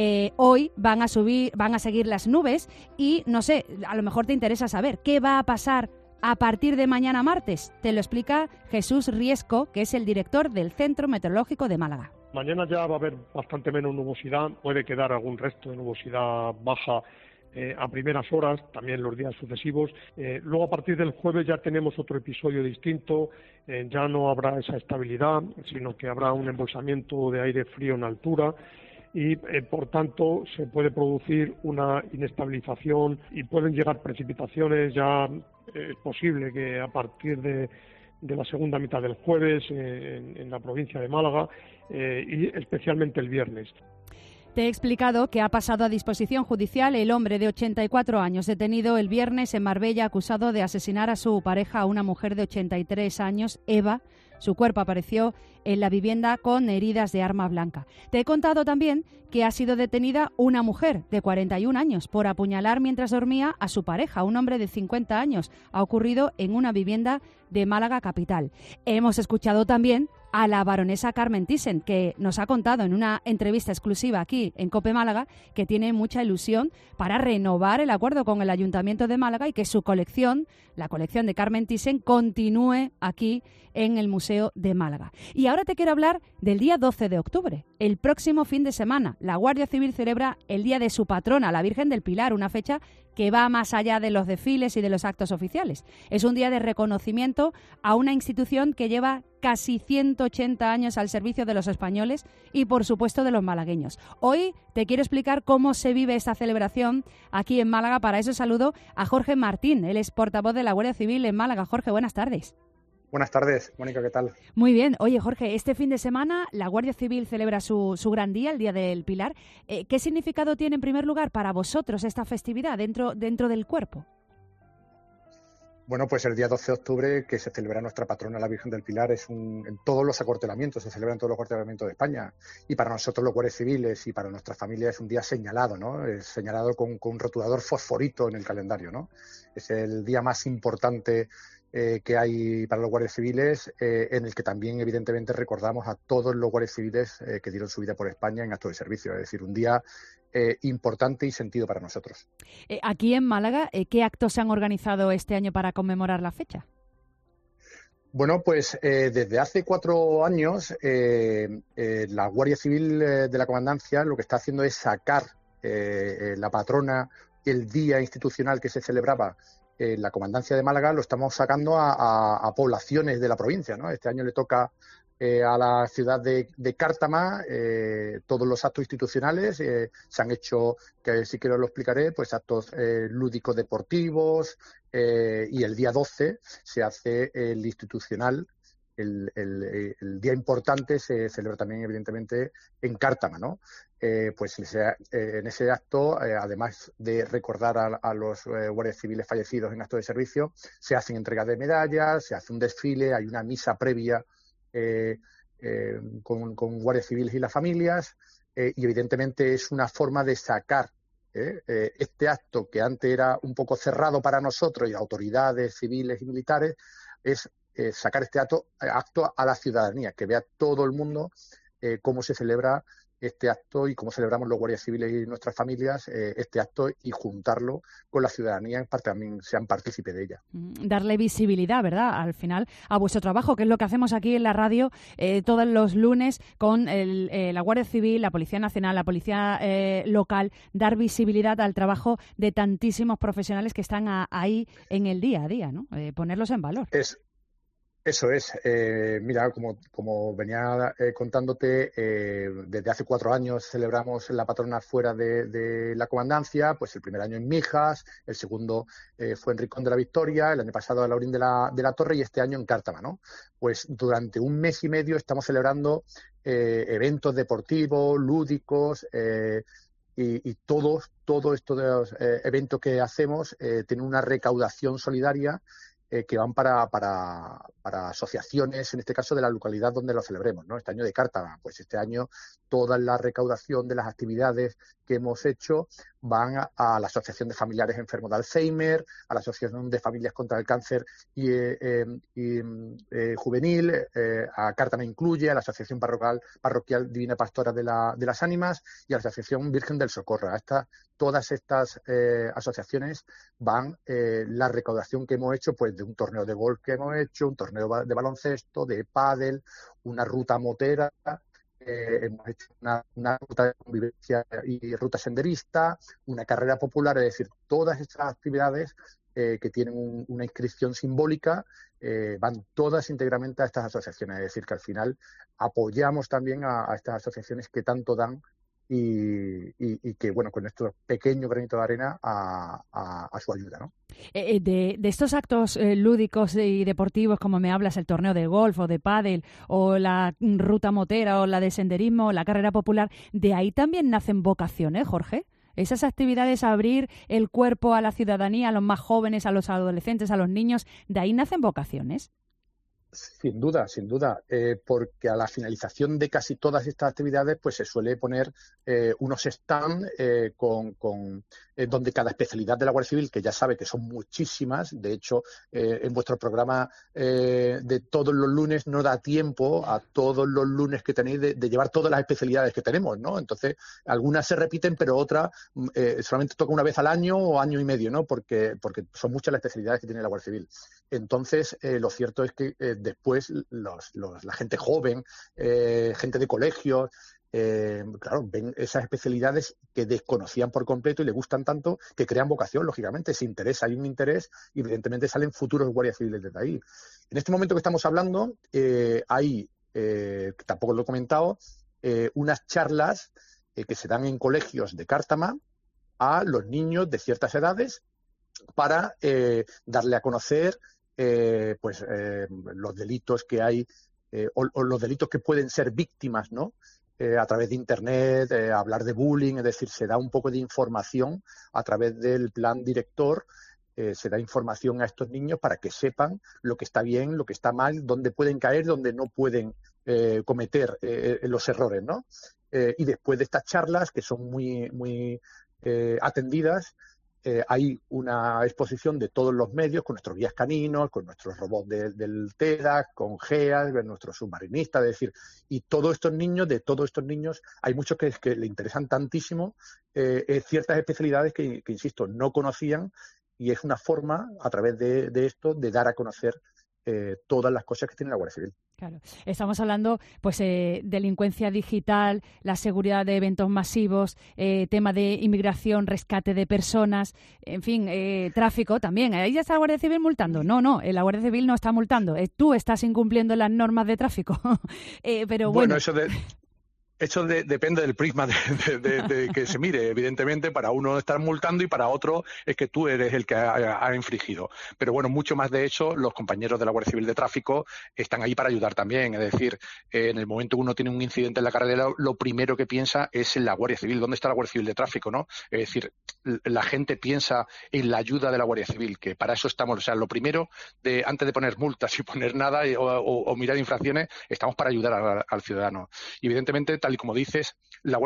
Hoy van a seguir las nubes y no sé, a lo mejor te interesa saber qué va a pasar a partir de mañana martes. Te lo explica Jesús Riesco, que es el director del Centro Meteorológico de Málaga. Mañana ya va a haber bastante menos nubosidad, puede quedar algún resto de nubosidad baja a primeras horas, también los días sucesivos. Luego a partir del jueves ya tenemos otro episodio distinto, ya no habrá esa estabilidad, sino que habrá un embolsamiento de aire frío en altura, y por tanto se puede producir una inestabilización y pueden llegar precipitaciones. Ya es posible que a partir de la segunda mitad del jueves en la provincia de Málaga y especialmente el viernes. Te he explicado que ha pasado a disposición judicial el hombre de 84 años detenido el viernes en Marbella acusado de asesinar a su pareja, una mujer de 83 años, Eva. Su cuerpo apareció en la vivienda con heridas de arma blanca. Te he contado también que ha sido detenida una mujer de 41 años por apuñalar mientras dormía a su pareja, un hombre de 50 años. Ha ocurrido en una vivienda de Málaga capital. Hemos escuchado también a la baronesa Carmen Thyssen, que nos ha contado en una entrevista exclusiva aquí en COPE Málaga que tiene mucha ilusión para renovar el acuerdo con el Ayuntamiento de Málaga y que su colección, la colección de Carmen Thyssen, continúe aquí en el Museo de Málaga. Y ahora te quiero hablar del día 12 de octubre, el próximo fin de semana. La Guardia Civil celebra el día de su patrona, la Virgen del Pilar, una fecha que va más allá de los desfiles y de los actos oficiales. Es un día de reconocimiento a una institución que lleva casi 180 años al servicio de los españoles y, por supuesto, de los malagueños. Hoy te quiero explicar cómo se vive esta celebración aquí en Málaga. Para eso saludo a Jorge Martín, él es portavoz de la Guardia Civil en Málaga. Jorge, buenas tardes. Buenas tardes, Mónica, ¿qué tal? Muy bien. Oye, Jorge, este fin de semana la Guardia Civil celebra su gran día, el Día del Pilar. ¿Qué significado tiene, en primer lugar, para vosotros esta festividad dentro del cuerpo? Bueno, pues el día 12 de octubre, que se celebra nuestra patrona, la Virgen del Pilar, en todos los acuartelamientos, se celebra en todos los acuartelamientos de España. Y para nosotros, los guardias civiles, y para nuestra familia, es un día señalado, ¿no? Es señalado con un rotulador fosforito en el calendario, ¿no? Es el día más importante que hay para los guardias civiles, en el que también, evidentemente, recordamos a todos los guardias civiles que dieron su vida por España en actos de servicio. Es decir, un día importante y sentido para nosotros. Aquí en Málaga, ¿qué actos se han organizado este año para conmemorar la fecha? Bueno, pues desde hace 4 años la Guardia Civil de la Comandancia lo que está haciendo es sacar la patrona, el día institucional que se celebraba en la Comandancia de Málaga, lo estamos sacando a poblaciones de la provincia, ¿no? Este año le toca a la ciudad de Cártama todos los actos institucionales. Se han hecho, que si quiero lo explicaré, pues actos lúdicos deportivos, y el día 12 se hace el institucional. El día importante se celebra también, evidentemente, en Cártama, ¿no? Pues en ese acto, además de recordar a los guardias civiles fallecidos en actos de servicio, se hacen entregas de medallas, se hace un desfile, hay una misa previa con guardias civiles y las familias, y evidentemente es una forma de sacar este acto que antes era un poco cerrado para nosotros y autoridades civiles y militares, es sacar este acto a la ciudadanía, que vea todo el mundo cómo se celebra este acto y cómo celebramos los guardias civiles y nuestras familias este acto, y juntarlo con la ciudadanía para que también sean partícipes de ella. Darle visibilidad, ¿verdad?, al final a vuestro trabajo, que es lo que hacemos aquí en la radio todos los lunes con la Guardia Civil, la Policía Nacional, la Policía local, dar visibilidad al trabajo de tantísimos profesionales que están ahí en el día a día, ¿no? Ponerlos en valor. Eso es. Mira, como venía contándote, desde hace 4 años celebramos la patrona fuera de la comandancia. Pues el primer año en Mijas, el segundo fue en Rincón de la Victoria, el año pasado en Laurín de la Torre, y este año en Cártama, ¿no? Pues durante 1 mes y medio estamos celebrando eventos deportivos, lúdicos, y todos estos eventos que hacemos tienen una recaudación solidaria que van para asociaciones, en este caso de la localidad donde lo celebremos, ¿no? Este año de Cártama, pues este año toda la recaudación de las actividades que hemos hecho van a la Asociación de Familiares Enfermos de Alzheimer, a la Asociación de Familias contra el Cáncer y Juvenil, a Cártama Incluye, a la Asociación Parroquial Divina Pastora de las Ánimas y a la Asociación Virgen del Socorro. Todas estas asociaciones van la recaudación que hemos hecho, pues de un torneo de golf que hemos hecho, un torneo de baloncesto, de pádel, una ruta motera, hemos hecho una ruta de convivencia y ruta senderista, una carrera popular. Es decir, todas estas actividades que tienen una inscripción simbólica van todas íntegramente a estas asociaciones. Es decir, que al final apoyamos también a estas asociaciones que tanto dan y que, bueno, con nuestro pequeño granito de arena a su ayuda, ¿no? De estos actos lúdicos y deportivos, como me hablas, el torneo de golf o de pádel o la ruta motera o la de senderismo o la carrera popular, ¿de ahí también nacen vocaciones, Jorge? Esas actividades, abrir el cuerpo a la ciudadanía, a los más jóvenes, a los adolescentes, a los niños, ¿de ahí nacen vocaciones? Sin duda, porque a la finalización de casi todas estas actividades pues se suele poner unos stands donde cada especialidad de la Guardia Civil, que ya sabe que son muchísimas, de hecho en vuestro programa de todos los lunes no da tiempo a todos los lunes que tenéis de llevar todas las especialidades que tenemos, ¿no? Entonces algunas se repiten, pero otras solamente toca una vez al año o año y medio, ¿no? Porque son muchas las especialidades que tiene la Guardia Civil. Entonces lo cierto es que después la gente joven, gente de colegios, claro, ven esas especialidades que desconocían por completo y les gustan tanto que crean vocación, lógicamente, hay un interés y evidentemente salen futuros guardias civiles desde ahí. En este momento que estamos hablando, hay, tampoco lo he comentado, unas charlas que se dan en colegios de Cártama a los niños de ciertas edades para darle a conocer los delitos que hay o los delitos que pueden ser víctimas, ¿no? A través de Internet, hablar de bullying, es decir, se da un poco de información a través del plan director, se da información a estos niños para que sepan lo que está bien, lo que está mal, dónde pueden caer, dónde no pueden cometer los errores, ¿no? Y después de estas charlas, que son muy atendidas, hay una exposición de todos los medios, con nuestros guías caninos, con nuestros robots del TEDx, con GEAS, nuestros submarinistas, es decir, y de todos estos niños, hay muchos que le interesan tantísimo ciertas especialidades que, insisto, no conocían, y es una forma, a través de esto, de dar a conocer todas las cosas que tiene la Guardia Civil. Claro, estamos hablando pues delincuencia digital, la seguridad de eventos masivos, tema de inmigración, rescate de personas, en fin, tráfico también. Ahí ya está la Guardia Civil multando. No, la Guardia Civil no está multando. Tú estás incumpliendo las normas de tráfico. Pero bueno, Eso depende del prisma de que se mire. Evidentemente, para uno estar multando y para otro es que tú eres el que ha infringido. Pero bueno, mucho más de eso, los compañeros de la Guardia Civil de Tráfico están ahí para ayudar también. Es decir, en el momento que uno tiene un incidente en la carretera, lo primero que piensa es en la Guardia Civil. ¿Dónde está la Guardia Civil de Tráfico, no? Es decir, la gente piensa en la ayuda de la Guardia Civil, que para eso estamos. O sea, lo primero, antes de poner multas y poner nada o mirar infracciones, estamos para ayudar al ciudadano. Y evidentemente, tal y como dices, la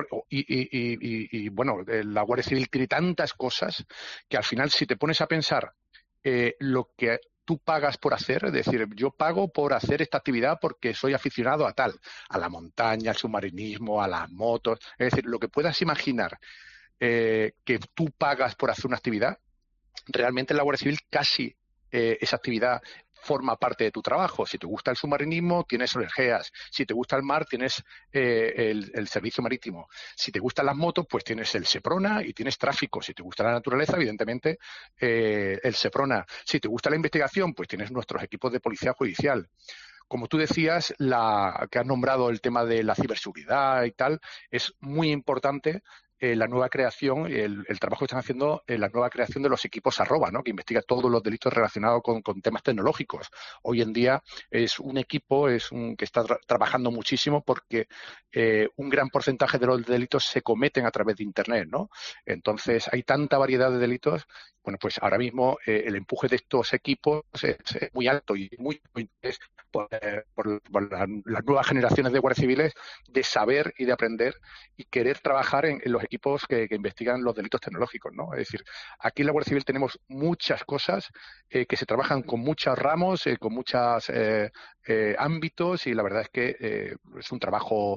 Guardia Civil tiene tantas cosas que al final, si te pones a pensar lo que tú pagas por hacer, es decir, yo pago por hacer esta actividad porque soy aficionado a la montaña, al submarinismo, a las motos, es decir, lo que puedas imaginar que tú pagas por hacer una actividad, realmente en la Guardia Civil casi esa actividad forma parte de tu trabajo. Si te gusta el submarinismo, tienes el GEAS. Si te gusta el mar, tienes el servicio marítimo. Si te gustan las motos, pues tienes el SEPRONA y tienes tráfico. Si te gusta la naturaleza, evidentemente, el SEPRONA. Si te gusta la investigación, pues tienes nuestros equipos de policía judicial. Como tú decías, que has nombrado el tema de la ciberseguridad y tal, es muy importante la nueva creación, el trabajo que están haciendo en la nueva creación de los equipos @, ¿no? Que investiga todos los delitos relacionados con temas tecnológicos. Hoy en día es un equipo que está trabajando muchísimo porque un gran porcentaje de los delitos se cometen a través de Internet, ¿no? Entonces hay tanta variedad de delitos. Bueno, pues ahora mismo el empuje de estos equipos es muy alto y muy interés por las nuevas generaciones de guardias civiles de saber y de aprender y querer trabajar en los equipos que investigan los delitos tecnológicos, ¿no? Es decir, aquí en la Guardia Civil tenemos muchas cosas que se trabajan con muchos ramos, con muchos ámbitos, y la verdad es que es un trabajo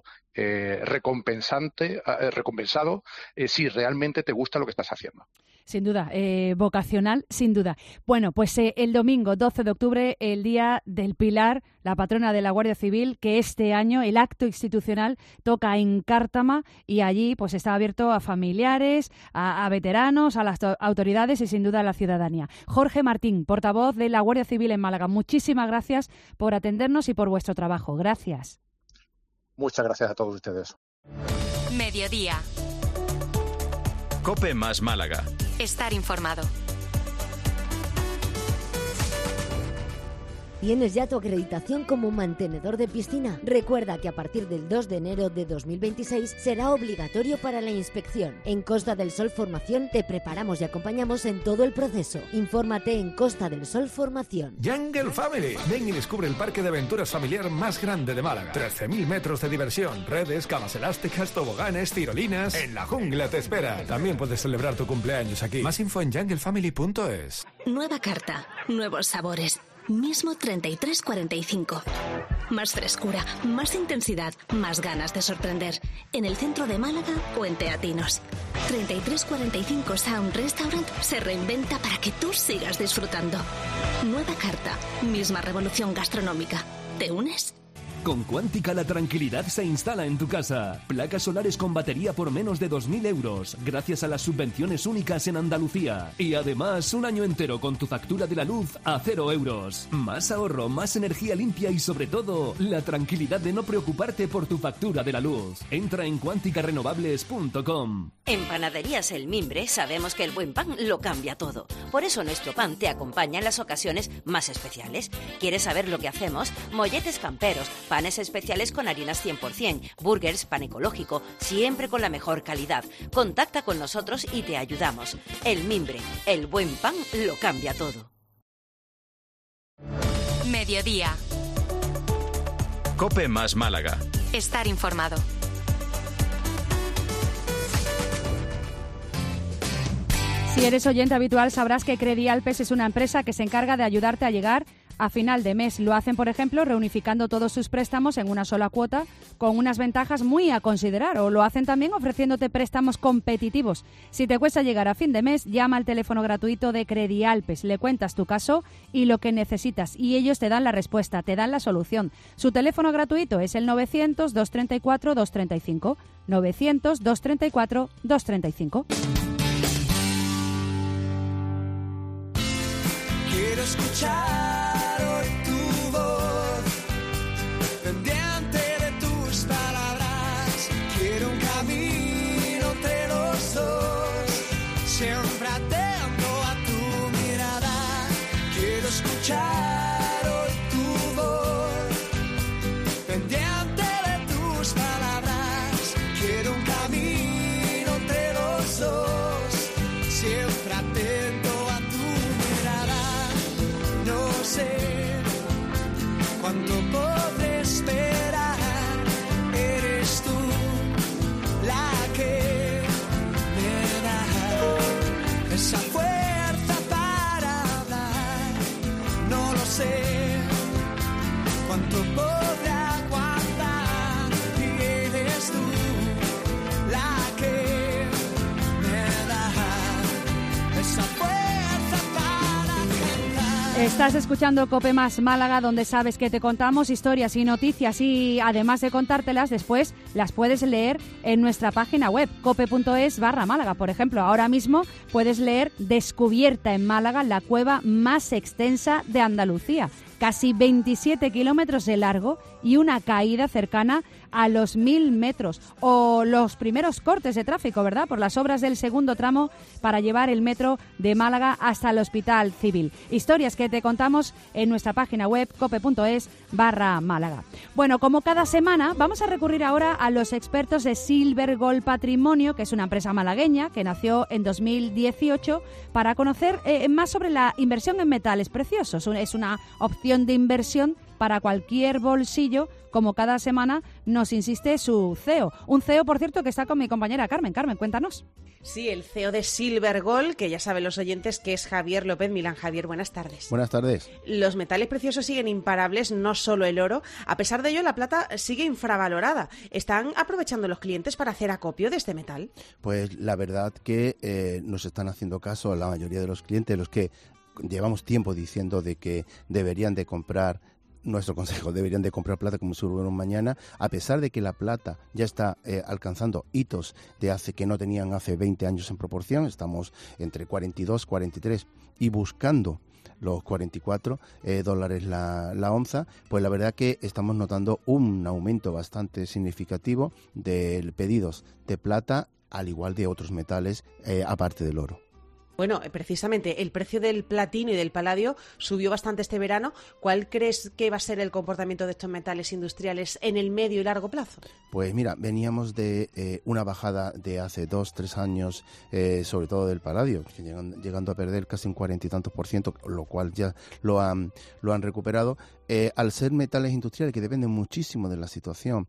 recompensado si realmente te gusta lo que estás haciendo. Sin duda, vocacional, sin duda. Bueno, pues el domingo 12 de octubre, el Día del Pilar, la patrona de la Guardia Civil, que este año el acto institucional toca en Cártama, y allí pues está abierto a familiares, a veteranos, a las autoridades y sin duda a la ciudadanía. Jorge Martín, portavoz de la Guardia Civil en Málaga, muchísimas gracias por atendernos y por vuestro trabajo. Gracias. Muchas gracias a todos ustedes. Mediodía. COPE más Málaga. Estar informado. ¿Tienes ya tu acreditación como mantenedor de piscina? Recuerda que a partir del 2 de enero de 2026 será obligatorio para la inspección. En Costa del Sol Formación te preparamos y acompañamos en todo el proceso. Infórmate en Costa del Sol Formación. Jungle Family. Ven y descubre el parque de aventuras familiar más grande de Málaga. 13.000 metros de diversión, redes, camas elásticas, toboganes, tirolinas. En la jungla te espera. También puedes celebrar tu cumpleaños aquí. Más info en junglefamily.es. Nueva carta, nuevos sabores. Mismo 3345. Más frescura, más intensidad, más ganas de sorprender. En el centro de Málaga o en Teatinos. 3345 Sound Restaurant se reinventa para que tú sigas disfrutando. Nueva carta, misma revolución gastronómica. ¿Te unes? Con Quántica la tranquilidad se instala en tu casa. Placas solares con batería por menos de 2.000 euros, gracias a las subvenciones únicas en Andalucía. Y además, un año entero con tu factura de la luz a 0 euros. Más ahorro, más energía limpia y sobre todo, la tranquilidad de no preocuparte por tu factura de la luz. Entra en quanticarenovables.com. En Panaderías El Mimbre sabemos que el buen pan lo cambia todo. Por eso nuestro pan te acompaña en las ocasiones más especiales. ¿Quieres saber lo que hacemos? Molletes camperos, panes especiales con harinas 100%, burgers, pan ecológico, siempre con la mejor calidad. Contacta con nosotros y te ayudamos. El Mimbre, el buen pan lo cambia todo. Mediodía. COPE más Málaga. Estar informado. Si eres oyente habitual sabrás que Credialpes es una empresa que se encarga de ayudarte a llegar a final de mes. Lo hacen, por ejemplo, reunificando todos sus préstamos en una sola cuota con unas ventajas muy a considerar, o lo hacen también ofreciéndote préstamos competitivos. Si te cuesta llegar a fin de mes, llama al teléfono gratuito de Credialpes, le cuentas tu caso y lo que necesitas y ellos te dan la respuesta, te dan la solución. Su teléfono gratuito es el 900-234-235. 900-234-235. Quiero escuchar hoy tu voz, pendiente de tus palabras. Quiero un camino entre los dos, siempre atento a tu mirada. Quiero escuchar hoy tu voz, pendiente de tus palabras. Quiero un camino entre los dos, siempre atento a tu mirada. No sé cuánto podré esperar, eres tú la que me da esa fuerza para hablar. No lo sé cuánto podré aguantar y eres tú la que me da esa fuerza para cantar. Estás escuchando COPE más Málaga, donde sabes que te contamos historias y noticias y además de contártelas, después las puedes leer en nuestra página web, cope.es/Málaga. Por ejemplo, ahora mismo puedes leer Descubierta en Málaga, la cueva más extensa de Andalucía. Casi 27 kilómetros de largo y una caída cercana a los 1.000 metros. O los primeros cortes de tráfico, ¿verdad? Por las obras del segundo tramo para llevar el metro de Málaga hasta el Hospital Civil. Historias que te contamos en nuestra página web cope.es/Málaga. Bueno, como cada semana, vamos a recurrir ahora a los expertos de Silver Gold Patrimonio, que es una empresa malagueña que nació en 2018 para conocer más sobre la inversión en metales preciosos. Es una opción de inversión para cualquier bolsillo, como cada semana nos insiste su CEO. Un CEO, por cierto, que está con mi compañera Carmen. Carmen, cuéntanos. Sí, el CEO de Silver Gold, que ya saben los oyentes que es Javier López Milán. Javier, buenas tardes. Buenas tardes. Los metales preciosos siguen imparables, no solo el oro. A pesar de ello, la plata sigue infravalorada. ¿Están aprovechando los clientes para hacer acopio de este metal? Pues la verdad que nos están haciendo caso la mayoría de los clientes, los que llevamos tiempo diciendo de que deberían de comprar, nuestro consejo, deberían de comprar plata como si hubiera un mañana, a pesar de que la plata ya está alcanzando hitos que no tenían hace 20 años en proporción. Estamos entre 42, 43 y buscando los 44 dólares la onza. Pues la verdad que estamos notando un aumento bastante significativo de pedidos de plata, al igual de otros metales aparte del oro. Bueno, precisamente el precio del platino y del paladio subió bastante este verano. ¿Cuál crees que va a ser el comportamiento de estos metales industriales en el medio y largo plazo? Pues mira, veníamos de una bajada de hace 2-3 años, sobre todo del paladio, llegando a perder casi un 40 y tantos %, lo cual ya lo han recuperado. Al ser metales industriales que dependen muchísimo de la situación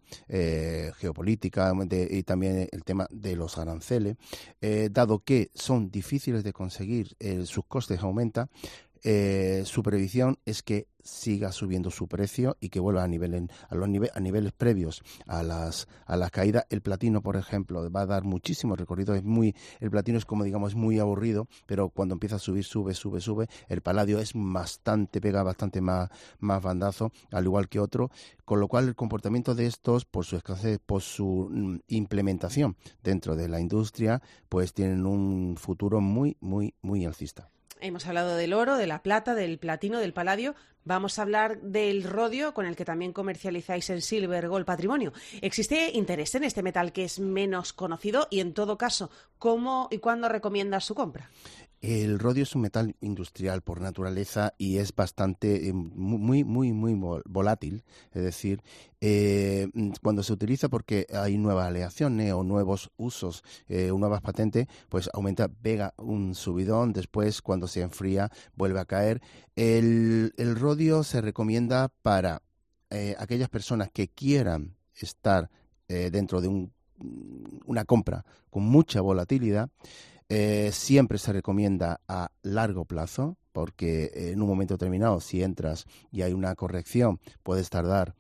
geopolítica y también el tema de los aranceles, dado que son difíciles de conseguir, sus costes aumentan, su previsión es que siga subiendo su precio y que vuelva a niveles previos a las caídas. El platino, por ejemplo, va a dar muchísimo recorrido. El platino es como digamos muy aburrido, pero cuando empieza a subir, sube. El paladio es pega bastante más bandazo, al igual que otro, con lo cual el comportamiento de estos, por su escasez, por su implementación dentro de la industria, pues tienen un futuro muy alcista. Hemos hablado del oro, de la plata, del platino, del paladio. Vamos a hablar del rodio, con el que también comercializáis en Silver Gold Patrimonio. ¿Existe interés en este metal que es menos conocido? Y en todo caso, ¿cómo y cuándo recomiendas su compra? El rodio es un metal industrial por naturaleza y es bastante muy volátil, es decir, cuando se utiliza porque hay nuevas aleaciones o nuevos usos, nuevas patentes, pues pega un subidón, después cuando se enfría vuelve a caer. El rodio se recomienda para aquellas personas que quieran estar dentro de una compra con mucha volatilidad. Siempre se recomienda a largo plazo, porque en un momento determinado, si entras y hay una corrección, puedes tardar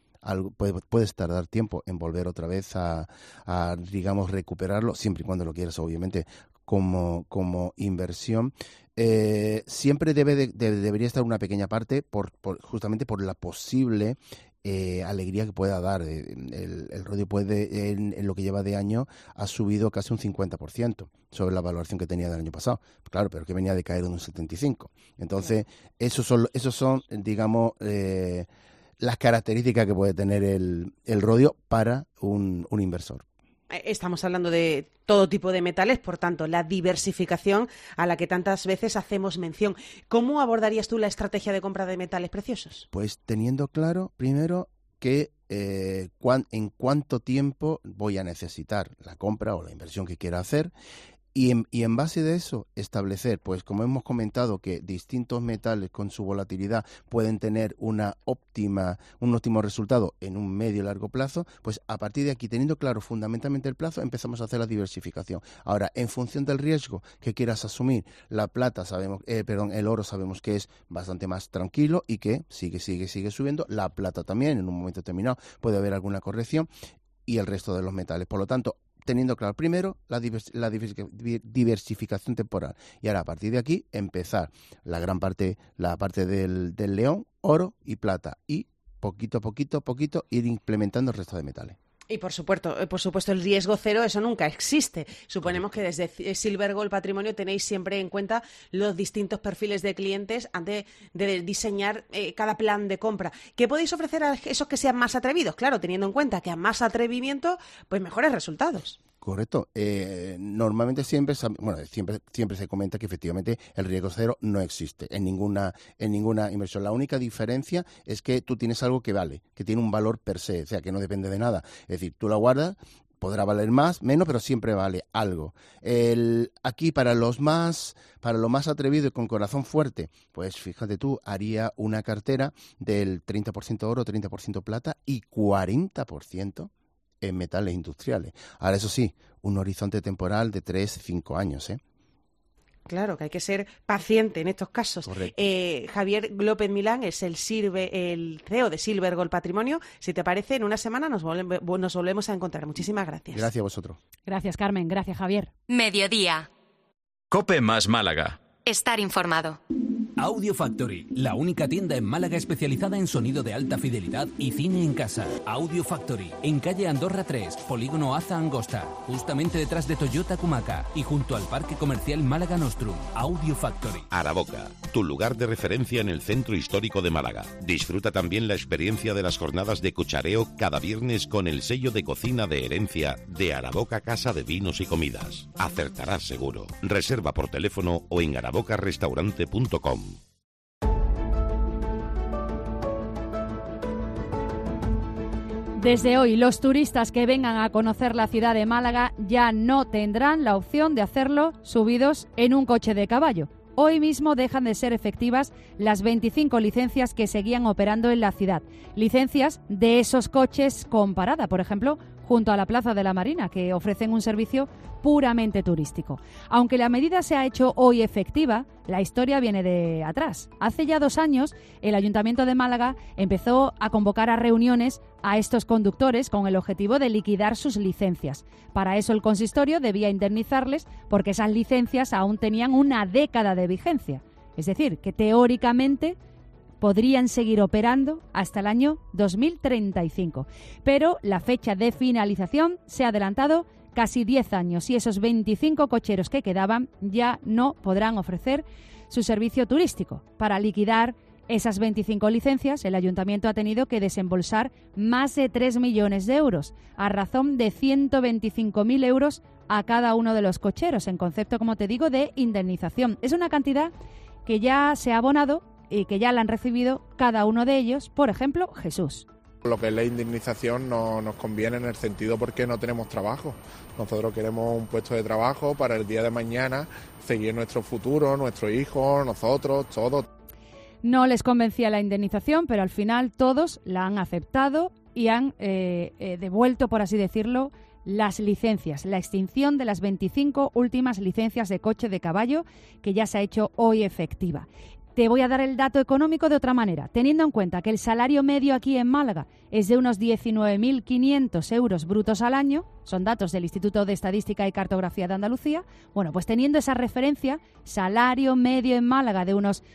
tiempo en volver otra vez a digamos, recuperarlo, siempre y cuando lo quieras, obviamente, como inversión. Siempre debería estar una pequeña parte justamente por la posible alegría que pueda dar. El rodio en lo que lleva de año ha subido casi un 50% sobre la valoración que tenía del año pasado. Claro, pero que venía de caer en un 75%. Entonces, esos son digamos, las características que puede tener el rodio para un inversor. Estamos hablando de todo tipo de metales, por tanto, la diversificación a la que tantas veces hacemos mención. ¿Cómo abordarías tú la estrategia de compra de metales preciosos? Pues teniendo claro, primero, que en cuánto tiempo voy a necesitar la compra o la inversión que quiera hacer. Y en base de eso, establecer, pues como hemos comentado, que distintos metales con su volatilidad pueden tener un óptimo resultado en un medio y largo plazo, pues a partir de aquí, teniendo claro fundamentalmente el plazo, empezamos a hacer la diversificación. Ahora, en función del riesgo que quieras asumir, la plata el oro sabemos que es bastante más tranquilo y que sigue subiendo. La plata también, en un momento determinado, puede haber alguna corrección, y el resto de los metales. Por lo tanto, teniendo claro primero la diversificación temporal, y ahora a partir de aquí empezar la parte del león, oro y plata, y poquito a poquito ir implementando el resto de metales. Y por supuesto, el riesgo cero, eso nunca existe. Suponemos que desde Silver Gold Patrimonio tenéis siempre en cuenta los distintos perfiles de clientes antes de diseñar cada plan de compra. ¿Qué podéis ofrecer a esos que sean más atrevidos? Claro, teniendo en cuenta que a más atrevimiento, pues mejores resultados. Correcto. Normalmente siempre se comenta que efectivamente el riesgo cero no existe en ninguna inversión. La única diferencia es que tú tienes algo que vale, que tiene un valor per se, o sea, que no depende de nada. Es decir, tú la guardas, podrá valer más, menos, pero siempre vale algo. Aquí para lo más atrevido y con corazón fuerte, pues fíjate tú, haría una cartera del 30% oro, 30% plata y 40% en metales industriales. Ahora, eso sí, un horizonte temporal de 3-5 años, ¿eh? Claro, que hay que ser paciente en estos casos. Javier López Milán es el CEO de Silver Gold Patrimonio. Si te parece, en una semana nos volvemos a encontrar. Muchísimas gracias. Gracias a vosotros. Gracias, Carmen. Gracias, Javier. Mediodía. COPE más Málaga. Estar informado. Audio Factory, la única tienda en Málaga especializada en sonido de alta fidelidad y cine en casa. Audio Factory, en calle Andorra 3, Polígono Aza Angosta, justamente detrás de Toyota Cumaca y junto al Parque Comercial Málaga Nostrum. Audio Factory. Araboca, tu lugar de referencia en el centro histórico de Málaga. Disfruta también la experiencia de las jornadas de cuchareo cada viernes con el sello de cocina de herencia de Araboca Casa de Vinos y Comidas. Acertarás seguro. Reserva por teléfono o en arabocarestaurante.com. Desde hoy, los turistas que vengan a conocer la ciudad de Málaga ya no tendrán la opción de hacerlo subidos en un coche de caballo. Hoy mismo dejan de ser efectivas las 25 licencias que seguían operando en la ciudad. Licencias de esos coches con parada, por ejemplo, junto a la Plaza de la Marina, que ofrecen un servicio puramente turístico. Aunque la medida se ha hecho hoy efectiva, la historia viene de atrás. Hace ya 2 años, el Ayuntamiento de Málaga empezó a convocar a reuniones a estos conductores con el objetivo de liquidar sus licencias. Para eso el consistorio debía indemnizarles porque esas licencias aún tenían una década de vigencia. Es decir, que teóricamente podrían seguir operando hasta el año 2035. Pero la fecha de finalización se ha adelantado casi 10 años y esos 25 cocheros que quedaban ya no podrán ofrecer su servicio turístico. Para liquidar esas 25 licencias, el Ayuntamiento ha tenido que desembolsar más de 3 millones de euros, a razón de 125.000 euros a cada uno de los cocheros, en concepto, como te digo, de indemnización. Es una cantidad que ya se ha abonado y que ya la han recibido cada uno de ellos, por ejemplo, Jesús. Lo que es la indemnización no nos conviene en el sentido porque no tenemos trabajo. Nosotros queremos un puesto de trabajo para el día de mañana, seguir nuestro futuro, nuestros hijos, nosotros, todos. No les convencía la indemnización, pero al final todos la han aceptado y han devuelto, por así decirlo, las licencias, la extinción de las 25 últimas licencias de coche de caballo que ya se ha hecho hoy efectiva. Te voy a dar el dato económico de otra manera. Teniendo en cuenta que el salario medio aquí en Málaga es de unos 19.500 euros brutos al año, son datos del Instituto de Estadística y Cartografía de Andalucía, bueno, pues teniendo esa referencia, salario medio en Málaga de unos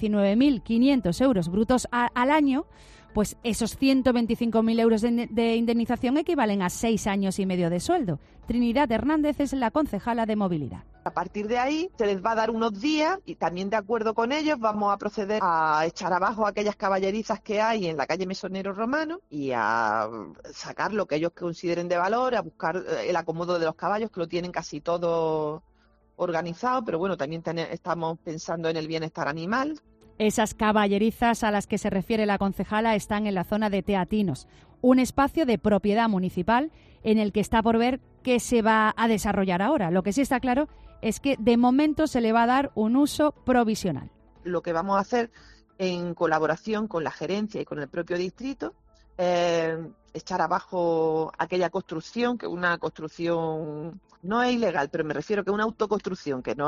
19.500 euros brutos al año, pues esos 125.000 euros de indemnización equivalen a 6 años y medio de sueldo. Trinidad Hernández es la concejala de Movilidad. A partir de ahí se les va a dar unos días y también de acuerdo con ellos vamos a proceder a echar abajo aquellas caballerizas que hay en la calle Mesonero Romano y a sacar lo que ellos consideren de valor, a buscar el acomodo de los caballos, que lo tienen casi todo organizado, pero bueno, también estamos pensando en el bienestar animal. Esas caballerizas a las que se refiere la concejala están en la zona de Teatinos, un espacio de propiedad municipal en el que está por ver qué se va a desarrollar ahora. Lo que sí está claro es que de momento se le va a dar un uso provisional. Lo que vamos a hacer en colaboración con la gerencia y con el propio distrito es echar abajo aquella construcción, que es una construcción no es ilegal, pero me refiero que es una autoconstrucción, que no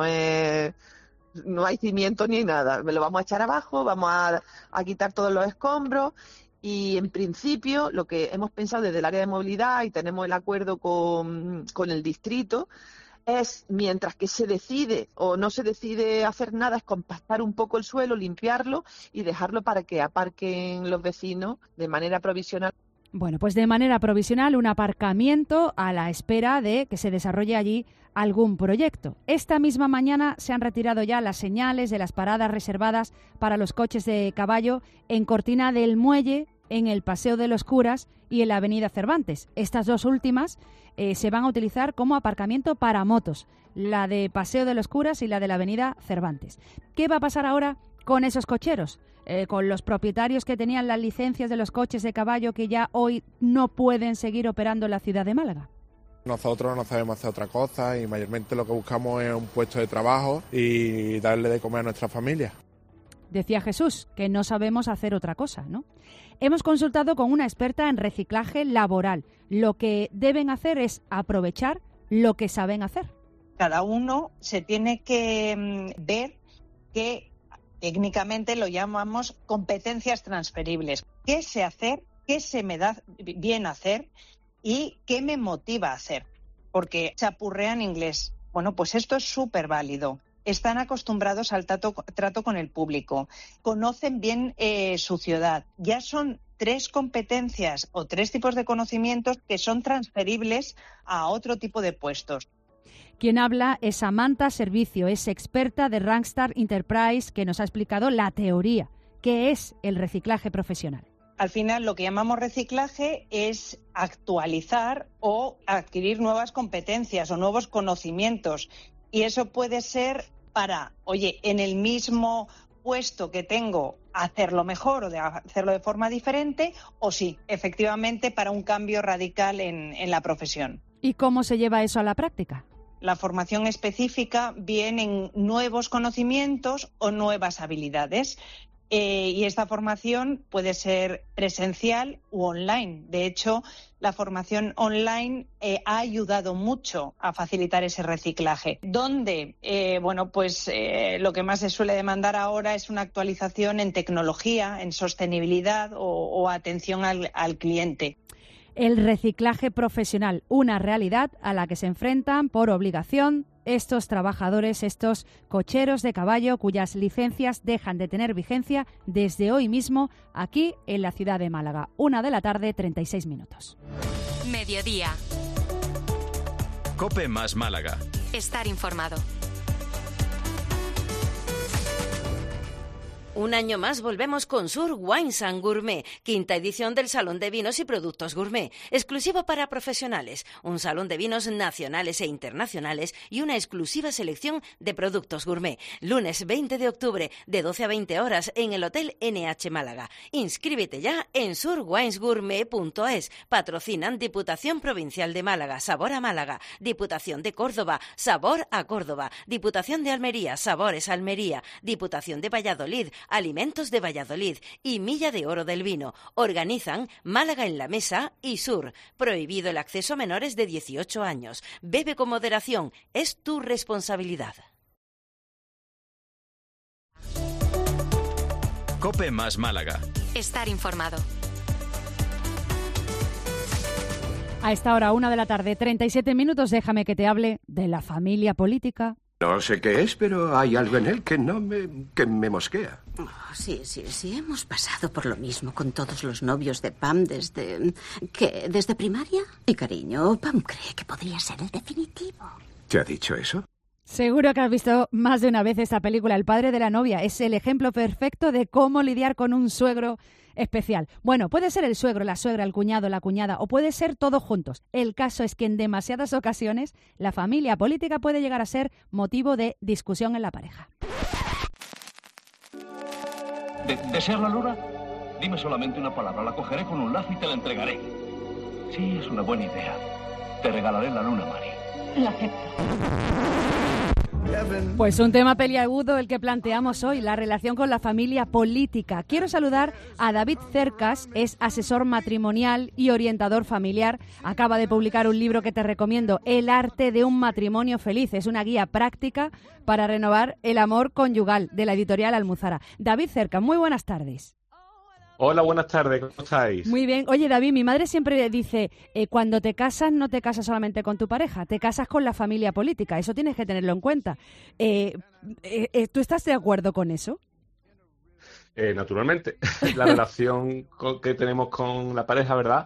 hay cimiento ni nada. Lo vamos a echar abajo, vamos a quitar todos los escombros y en principio lo que hemos pensado desde el área de movilidad y tenemos el acuerdo con el distrito es, mientras que se decide o no se decide hacer nada, es compactar un poco el suelo, limpiarlo y dejarlo para que aparquen los vecinos de manera provisional. Bueno, pues de manera provisional un aparcamiento a la espera de que se desarrolle allí algún proyecto. Esta misma mañana se han retirado ya las señales de las paradas reservadas para los coches de caballo en Cortina del Muelle, en el Paseo de los Curas y en la Avenida Cervantes. Estas dos últimas se van a utilizar como aparcamiento para motos, la de Paseo de los Curas y la de la Avenida Cervantes. ¿Qué va a pasar ahora con esos cocheros? Con los propietarios que tenían las licencias de los coches de caballo que ya hoy no pueden seguir operando en la ciudad de Málaga. Nosotros no sabemos hacer otra cosa y mayormente lo que buscamos es un puesto de trabajo y darle de comer a nuestra familia. Decía Jesús que no sabemos hacer otra cosa, ¿no? Hemos consultado con una experta en reciclaje laboral. Lo que deben hacer es aprovechar lo que saben hacer. Cada uno se tiene que ver que técnicamente lo llamamos competencias transferibles. ¿Qué sé hacer? ¿Qué se me da bien hacer? ¿Y qué me motiva a hacer? Porque chapurrean inglés. Bueno, pues esto es súper válido. Están acostumbrados al trato con el público. Conocen bien su ciudad. Ya son 3 competencias o 3 tipos de conocimientos que son transferibles a otro tipo de puestos. Quien habla es Samantha Servicio, es experta de Randstad Enterprise, que nos ha explicado la teoría. ¿Qué es el reciclaje profesional? Al final, lo que llamamos reciclaje es actualizar o adquirir nuevas competencias o nuevos conocimientos. Y eso puede ser para, en el mismo puesto que tengo, hacerlo mejor o de hacerlo de forma diferente, o sí, efectivamente, para un cambio radical en la profesión. ¿Y cómo se lleva eso a la práctica? La formación específica viene en nuevos conocimientos o nuevas habilidades. Y esta formación puede ser presencial u online. De hecho, la formación online ha ayudado mucho a facilitar ese reciclaje. Donde, lo que más se suele demandar ahora es una actualización en tecnología, en sostenibilidad o atención al cliente. El reciclaje profesional, una realidad a la que se enfrentan por obligación estos trabajadores, estos cocheros de caballo cuyas licencias dejan de tener vigencia desde hoy mismo aquí en la ciudad de Málaga. 1:36 p.m. Mediodía. COPE más Málaga. Estar informado. Un año más volvemos con Sur Wines and Gourmet, quinta edición del Salón de Vinos y Productos Gourmet, exclusivo para profesionales, un salón de vinos nacionales e internacionales y una exclusiva selección de productos gourmet. Lunes 20 de octubre, de 12 a 20 horas, en el Hotel NH Málaga. Inscríbete ya en surwinesgourmet.es. Patrocinan Diputación Provincial de Málaga, Sabor a Málaga, Diputación de Córdoba, Sabor a Córdoba, Diputación de Almería, Sabores Almería, Diputación de Valladolid, Alimentos de Valladolid y Milla de Oro del Vino. Organizan Málaga en la Mesa y Sur. Prohibido el acceso a menores de 18 años. Bebe con moderación. Es tu responsabilidad. COPE más Málaga. Estar informado. A esta hora, 1:37 p.m, déjame que te hable de la familia política. No sé qué es, pero hay algo en él que me mosquea. Oh, sí, hemos pasado por lo mismo con todos los novios de Pam desde primaria. Y cariño, Pam cree que podría ser el definitivo. ¿Te ha dicho eso? Seguro que has visto más de una vez esta película. El padre de la novia es el ejemplo perfecto de cómo lidiar con un suegro especial. Bueno, puede ser el suegro, la suegra, el cuñado, la cuñada, o puede ser todos juntos. El caso es que en demasiadas ocasiones la familia política puede llegar a ser motivo de discusión en la pareja. ¿Deseas la luna? Dime solamente una palabra, la cogeré con un lazo y te la entregaré. Sí, es una buena idea. Te regalaré la luna, Mari. La acepto. Pues un tema peliagudo el que planteamos hoy, la relación con la familia política. Quiero saludar a David Cercas, es asesor matrimonial y orientador familiar. Acaba de publicar un libro que te recomiendo, El arte de un matrimonio feliz. Es una guía práctica para renovar el amor conyugal, de la editorial Almuzara. David Cercas, muy buenas tardes. Hola, buenas tardes, ¿cómo estáis? Muy bien. Oye, David, mi madre siempre dice, cuando te casas no te casas solamente con tu pareja, te casas con la familia política. Eso tienes que tenerlo en cuenta. ¿Tú estás de acuerdo con eso? Naturalmente. La relación que tenemos con la pareja, ¿verdad?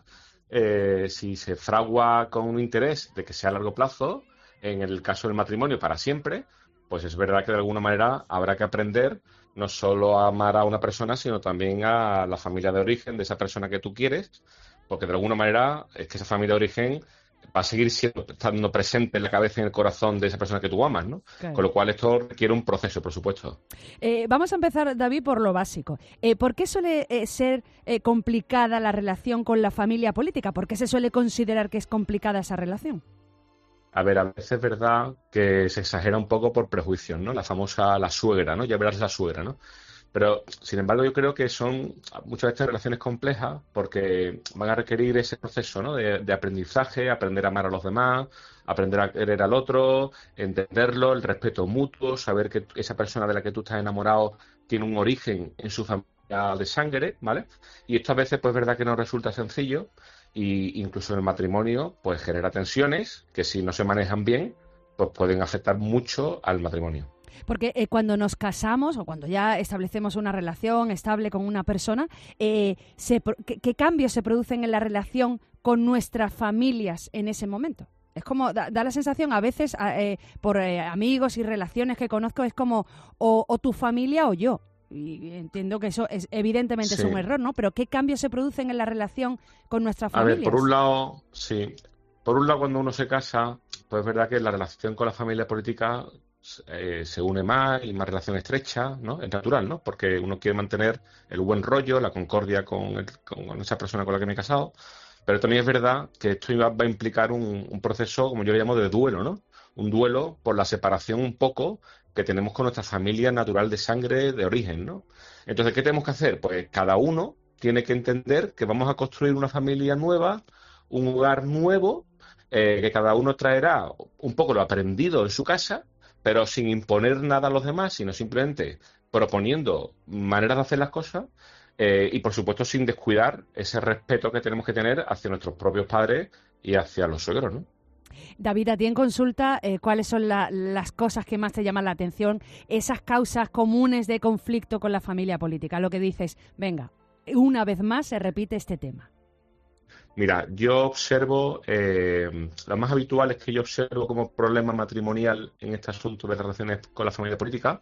Si se fragua con un interés de que sea a largo plazo, en el caso del matrimonio para siempre, pues es verdad que de alguna manera habrá que aprender no solo a amar a una persona, sino también a la familia de origen de esa persona que tú quieres, porque de alguna manera es que esa familia de origen va a seguir estando presente en la cabeza y en el corazón de esa persona que tú amas, ¿no? Claro. Con lo cual esto requiere un proceso, por supuesto. Vamos a empezar, David, por lo básico. ¿Por qué suele ser complicada la relación con la familia política? ¿Por qué se suele considerar que es complicada esa relación? A ver, a veces es verdad que se exagera un poco por prejuicios, ¿no? La suegra, ¿no? Ya verás la suegra, ¿no? Pero, sin embargo, yo creo que son muchas veces relaciones complejas porque van a requerir ese proceso, ¿no? De aprendizaje, aprender a amar a los demás, aprender a querer al otro, entenderlo, el respeto mutuo, saber que esa persona de la que tú estás enamorado tiene un origen en su familia de sangre, ¿vale? Y esto a veces, pues, es verdad que no resulta sencillo. Y incluso en el matrimonio pues genera tensiones que si no se manejan bien pues pueden afectar mucho al matrimonio. Porque cuando nos casamos o cuando ya establecemos una relación estable con una persona, ¿qué cambios se producen en la relación con nuestras familias en ese momento? Es como, da la sensación a veces por amigos y relaciones que conozco, es como o tu familia o yo. Y entiendo que eso es evidentemente es un error, ¿no? Pero ¿qué cambios se producen en la relación con nuestra familia? A ver, por un lado, sí. Por un lado, cuando uno se casa, pues es verdad que la relación con la familia política se une más y más relación estrecha, ¿no? Es natural, ¿no? Porque uno quiere mantener el buen rollo, la concordia con esa persona con la que me he casado. Pero también es verdad que esto va a implicar un proceso, como yo le llamo, de duelo, ¿no? Un duelo por la separación un poco, que tenemos con nuestra familia natural de sangre de origen, ¿no? Entonces, ¿qué tenemos que hacer? Pues cada uno tiene que entender que vamos a construir una familia nueva, un hogar nuevo, que cada uno traerá un poco lo aprendido en su casa, pero sin imponer nada a los demás, sino simplemente proponiendo maneras de hacer las cosas y, por supuesto, sin descuidar ese respeto que tenemos que tener hacia nuestros propios padres y hacia los suegros, ¿no? David, a ti en consulta, ¿cuáles son las cosas que más te llaman la atención? Esas causas comunes de conflicto con la familia política. Lo que dices, venga, una vez más se repite este tema. Mira, yo observo, lo más habitual es que yo observo como problema matrimonial en este asunto de relaciones con la familia política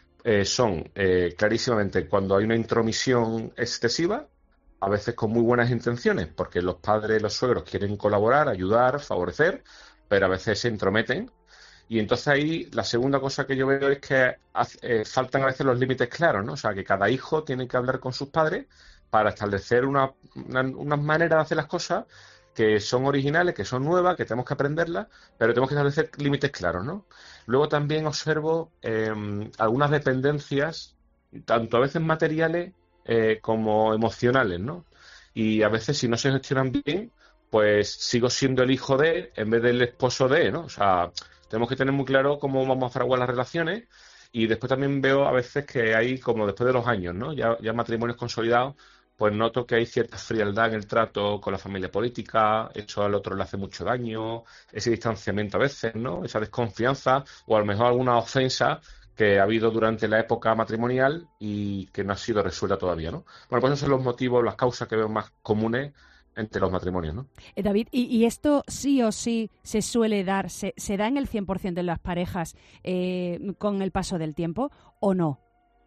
son clarísimamente cuando hay una intromisión excesiva, a veces con muy buenas intenciones, porque los padres, los suegros quieren colaborar, ayudar, favorecer, pero a veces se intrometen. Y entonces ahí la segunda cosa que yo veo es que faltan a veces los límites claros, ¿no? O sea, que cada hijo tiene que hablar con sus padres para establecer unas maneras de hacer las cosas que son originales, que son nuevas, que tenemos que aprenderlas, pero tenemos que establecer límites claros, ¿no? Luego también observo algunas dependencias, tanto a veces materiales como emocionales, ¿no? Y a veces si no se gestionan bien, pues sigo siendo el hijo de, en vez del esposo de, ¿no? O sea, tenemos que tener muy claro cómo vamos a fraguar las relaciones. Y después también veo a veces que hay, como después de los años, ¿no? Ya matrimonios consolidados, pues noto que hay cierta frialdad en el trato con la familia política, eso al otro le hace mucho daño, ese distanciamiento a veces, ¿no? Esa desconfianza o a lo mejor alguna ofensa que ha habido durante la época matrimonial y que no ha sido resuelta todavía, ¿no? Bueno, pues esos son los motivos, las causas que veo más comunes entre los matrimonios, ¿no? David, ¿y esto sí o sí se suele dar, se da en el 100% de las parejas con el paso del tiempo o no?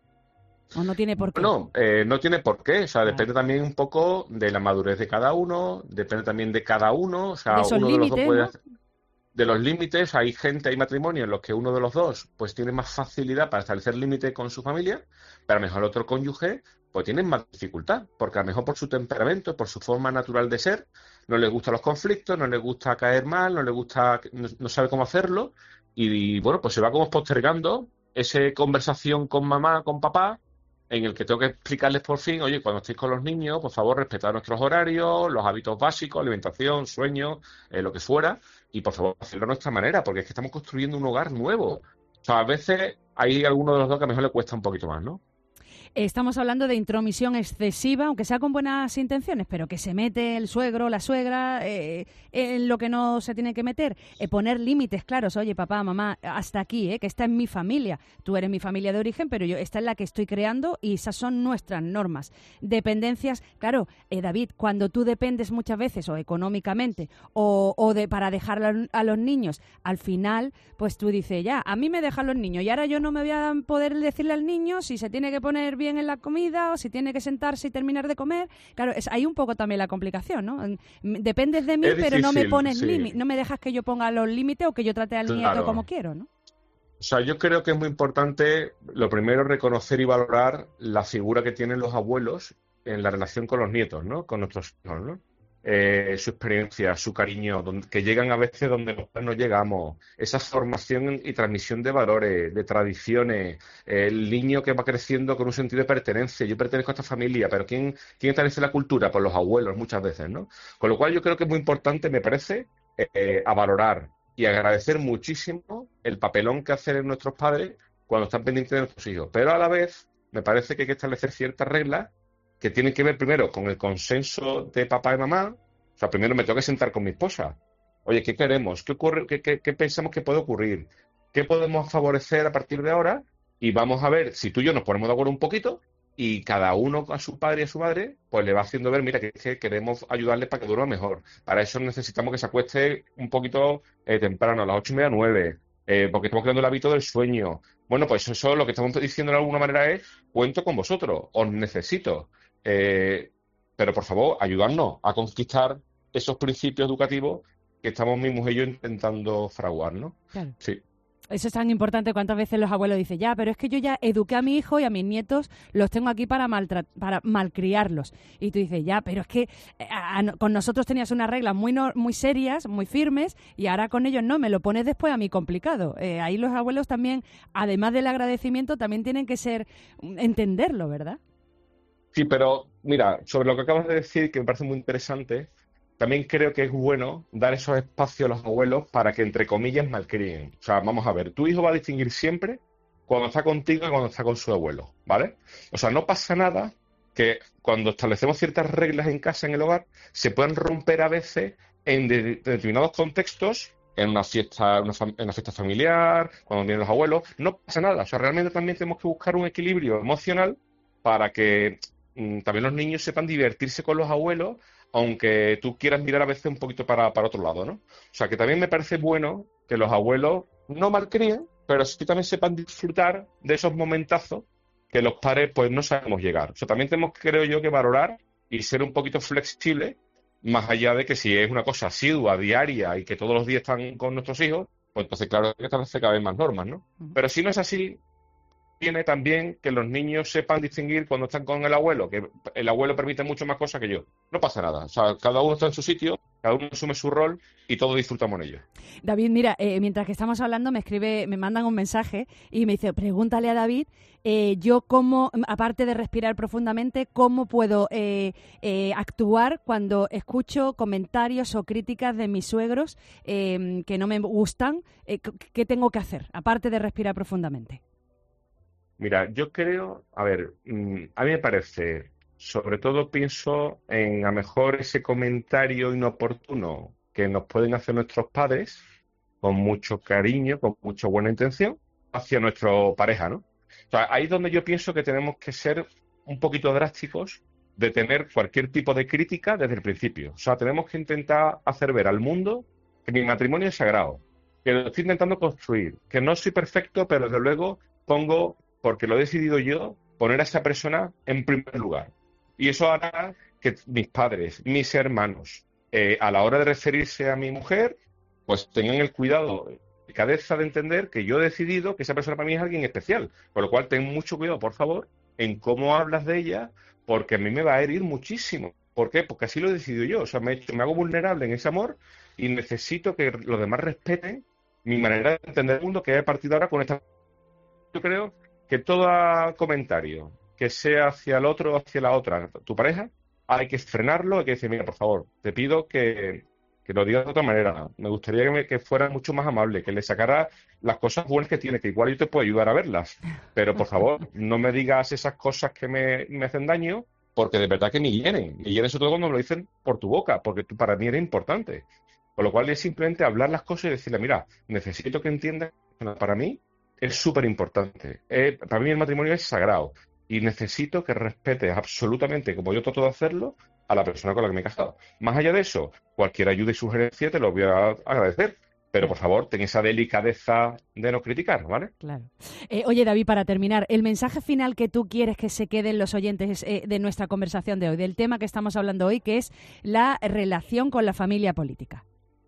¿O no tiene por qué? No, no tiene por qué. O sea, depende también un poco de la madurez de cada uno, depende también de cada uno. O sea, de uno de los dos puede ¿no? hacer... De los límites, hay matrimonios en los que uno de los dos pues tiene más facilidad para establecer límites con su familia, pero a lo mejor el otro cónyuge pues tiene más dificultad, porque a lo mejor por su temperamento, por su forma natural de ser, no le gustan los conflictos, no le gusta caer mal, no sabe cómo hacerlo, y bueno, pues se va como postergando esa conversación con mamá, con papá, en el que tengo que explicarles por fin, oye, cuando estéis con los niños, por favor, respetad nuestros horarios, los hábitos básicos, alimentación, sueño, lo que fuera, y por favor, hacerlo de nuestra manera, porque es que estamos construyendo un hogar nuevo. O sea, a veces hay alguno de los dos que a lo mejor le cuesta un poquito más, ¿no? Estamos hablando de intromisión excesiva, aunque sea con buenas intenciones, pero que se mete el suegro, la suegra, en lo que no se tiene que meter. Poner límites claros. Oye, papá, mamá, hasta aquí, que esta es mi familia. Tú eres mi familia de origen, pero esta es la que estoy creando y esas son nuestras normas. Dependencias, claro, David, cuando tú dependes muchas veces, o económicamente, para dejar a los niños, al final, pues tú dices, ya, a mí me dejan los niños y ahora yo no me voy a poder decirle al niño si se tiene que poner bien en la comida o si tiene que sentarse y terminar de comer. Claro, hay un poco también la complicación, ¿no? Dependes de mí, pero no me pones límites, no me dejas que yo ponga los límites o que yo trate al nieto como quiero, ¿no? O sea, yo creo que es muy importante, lo primero, reconocer y valorar la figura que tienen los abuelos en la relación con los nietos, ¿no? Con nuestros hijos, ¿no? Su experiencia, su cariño, que llegan a veces donde nosotros no llegamos, esa formación y transmisión de valores, de tradiciones, el niño que va creciendo con un sentido de pertenencia. Yo pertenezco a esta familia, pero ¿quién establece la cultura? Pues los abuelos muchas veces, ¿no? Con lo cual yo creo que es muy importante, me parece, a valorar y agradecer muchísimo el papelón que hacen nuestros padres cuando están pendientes de nuestros hijos. Pero a la vez me parece que hay que establecer ciertas reglas que tienen que ver primero con el consenso de papá y mamá. O sea, primero me tengo que sentar con mi esposa. Oye, ¿qué queremos? ¿Qué ocurre? ¿Qué pensamos que puede ocurrir? ¿Qué podemos favorecer a partir de ahora? Y vamos a ver si tú y yo nos ponemos de acuerdo un poquito y cada uno a su padre y a su madre pues le va haciendo ver, mira, que queremos ayudarle para que duerma mejor. Para eso necesitamos que se acueste un poquito temprano, a las 8:30, 9, porque estamos creando el hábito del sueño. Bueno, pues eso lo que estamos diciendo de alguna manera es, cuento con vosotros, os necesito. Pero por favor, ayudadnos a conquistar esos principios educativos que estamos mi mujer y yo intentando fraguar, ¿no? Claro. Sí. Eso es tan importante. Cuántas veces los abuelos dicen, ya, pero es que yo ya eduqué a mi hijo y a mis nietos, los tengo aquí para malcriarlos. Y tú dices, ya, pero es que con nosotros tenías unas reglas muy serias, muy firmes, y ahora con ellos no, me lo pones después a mí complicado. Ahí los abuelos también, además del agradecimiento, también tienen que entenderlo, ¿verdad? Sí, pero mira, sobre lo que acabas de decir, que me parece muy interesante, también creo que es bueno dar esos espacios a los abuelos para que, entre comillas, malcríen. O sea, vamos a ver, tu hijo va a distinguir siempre cuando está contigo y cuando está con su abuelo, ¿vale? O sea, no pasa nada que cuando establecemos ciertas reglas en casa, en el hogar, se puedan romper a veces en determinados contextos, en una fiesta familiar, cuando vienen los abuelos, no pasa nada. O sea, realmente también tenemos que buscar un equilibrio emocional para que también los niños sepan divertirse con los abuelos, aunque tú quieras mirar a veces un poquito para otro lado, ¿no? O sea, que también me parece bueno que los abuelos no malcríen, pero sí también sepan disfrutar de esos momentazos que los padres pues no sabemos llegar. O sea, también tenemos, creo yo, que valorar y ser un poquito flexibles, más allá de que si es una cosa asidua, diaria y que todos los días están con nuestros hijos, pues entonces claro que establece cada vez más normas, ¿no? Pero si no es así, tiene también que los niños sepan distinguir cuando están con el abuelo, que el abuelo permite mucho más cosas que yo. No pasa nada. O sea, cada uno está en su sitio, cada uno asume su rol y todos disfrutamos en ello. David, mira, mientras que estamos hablando me mandan un mensaje y me dice, pregúntale a David, yo cómo, aparte de respirar profundamente, cómo puedo actuar cuando escucho comentarios o críticas de mis suegros que no me gustan. ¿Qué tengo que hacer, aparte de respirar profundamente? Mira, yo creo, a ver, a mí me parece, sobre todo pienso en a mejor ese comentario inoportuno que nos pueden hacer nuestros padres, con mucho cariño, con mucha buena intención, hacia nuestra pareja, ¿no? O sea, ahí es donde yo pienso que tenemos que ser un poquito drásticos de tener cualquier tipo de crítica desde el principio. O sea, tenemos que intentar hacer ver al mundo que mi matrimonio es sagrado, que lo estoy intentando construir, que no soy perfecto, pero desde luego pongo, porque lo he decidido yo, poner a esa persona en primer lugar. Y eso hará que mis padres, mis hermanos, a la hora de referirse a mi mujer, pues tengan el cuidado, delicadeza de entender que yo he decidido que esa persona para mí es alguien especial. Con lo cual, ten mucho cuidado, por favor, en cómo hablas de ella, porque a mí me va a herir muchísimo. ¿Por qué? Porque así lo he decidido yo. O sea, me hago vulnerable en ese amor y necesito que los demás respeten mi manera de entender el mundo, que he partido ahora con esta... Yo creo que todo comentario que sea hacia el otro o hacia la otra, tu pareja, hay que frenarlo, hay que decir, mira, por favor, te pido que lo digas de otra manera. Me gustaría que fuera mucho más amable, que le sacara las cosas buenas que tiene, que igual yo te puedo ayudar a verlas. Pero, por favor, no me digas esas cosas que me hacen daño, porque de verdad que me hieren. Me hieren sobre todo cuando me lo dicen por tu boca, porque tú para mí eres importante. Con lo cual es simplemente hablar las cosas y decirle, mira, necesito que entiendas que para mí es súper importante. Para mí el matrimonio es sagrado y necesito que respetes absolutamente, como yo trato de hacerlo, a la persona con la que me he casado. Más allá de eso, cualquier ayuda y sugerencia te lo voy a agradecer, pero por favor, ten esa delicadeza de no criticar, ¿vale? Claro. Oye, David, para terminar, el mensaje final que tú quieres que se queden los oyentes de nuestra conversación de hoy, del tema que estamos hablando hoy, que es la relación con la familia política.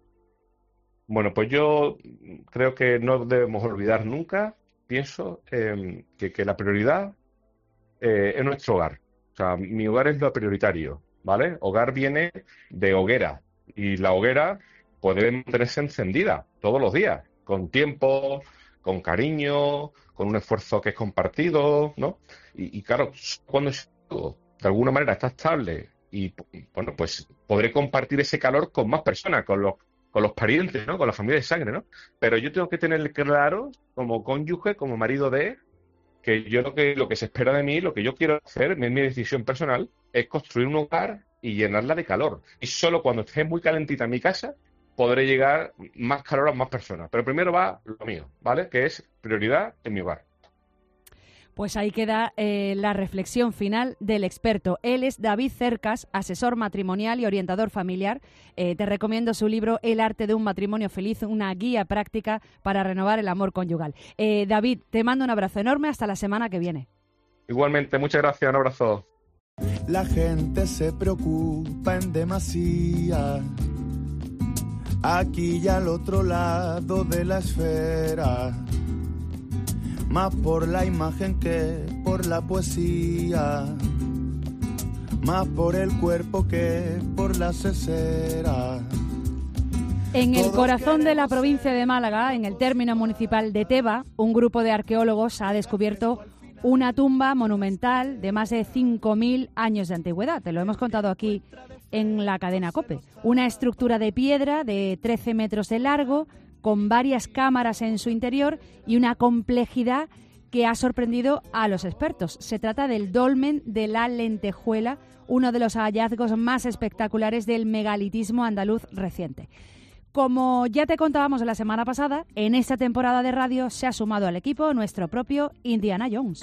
Bueno, pues yo creo que no debemos olvidar nunca, pienso, que la prioridad es nuestro hogar. O sea, mi hogar es lo prioritario, ¿vale? Hogar viene de hoguera y la hoguera pues debe mantenerse encendida todos los días, con tiempo, con cariño, con un esfuerzo que es compartido, ¿no? Y claro, cuando de alguna manera está estable y, bueno, pues podré compartir ese calor con más personas, con los parientes, ¿no? Con la familia de sangre, ¿no? Pero yo tengo que tener claro, como cónyuge, como marido que yo lo que se espera de mí, lo que yo quiero hacer, mi decisión personal, es construir un hogar y llenarla de calor. Y solo cuando esté muy calentita en mi casa, podré llegar más calor a más personas. Pero primero va lo mío, ¿vale? Que es prioridad en mi hogar. Pues ahí queda la reflexión final del experto. Él es David Cercas, asesor matrimonial y orientador familiar. Te recomiendo su libro El arte de un matrimonio feliz, una guía práctica para renovar el amor conyugal. David, te mando un abrazo enorme. Hasta la semana que viene. Igualmente, muchas gracias. Un abrazo. La gente se preocupa en demasía aquí y al otro lado de la esfera, más por la imagen que por la poesía, más por el cuerpo que por la cesera. En el corazón de la provincia de Málaga, en el término municipal de Teba, un grupo de arqueólogos ha descubierto una tumba monumental de más de 5.000 años de antigüedad. Te lo hemos contado aquí en la cadena COPE. Una estructura de piedra de 13 metros de largo, con varias cámaras en su interior y una complejidad que ha sorprendido a los expertos. Se trata del dolmen de la Lentejuela, uno de los hallazgos más espectaculares del megalitismo andaluz reciente. Como ya te contábamos la semana pasada, en esta temporada de radio se ha sumado al equipo nuestro propio Indiana Jones.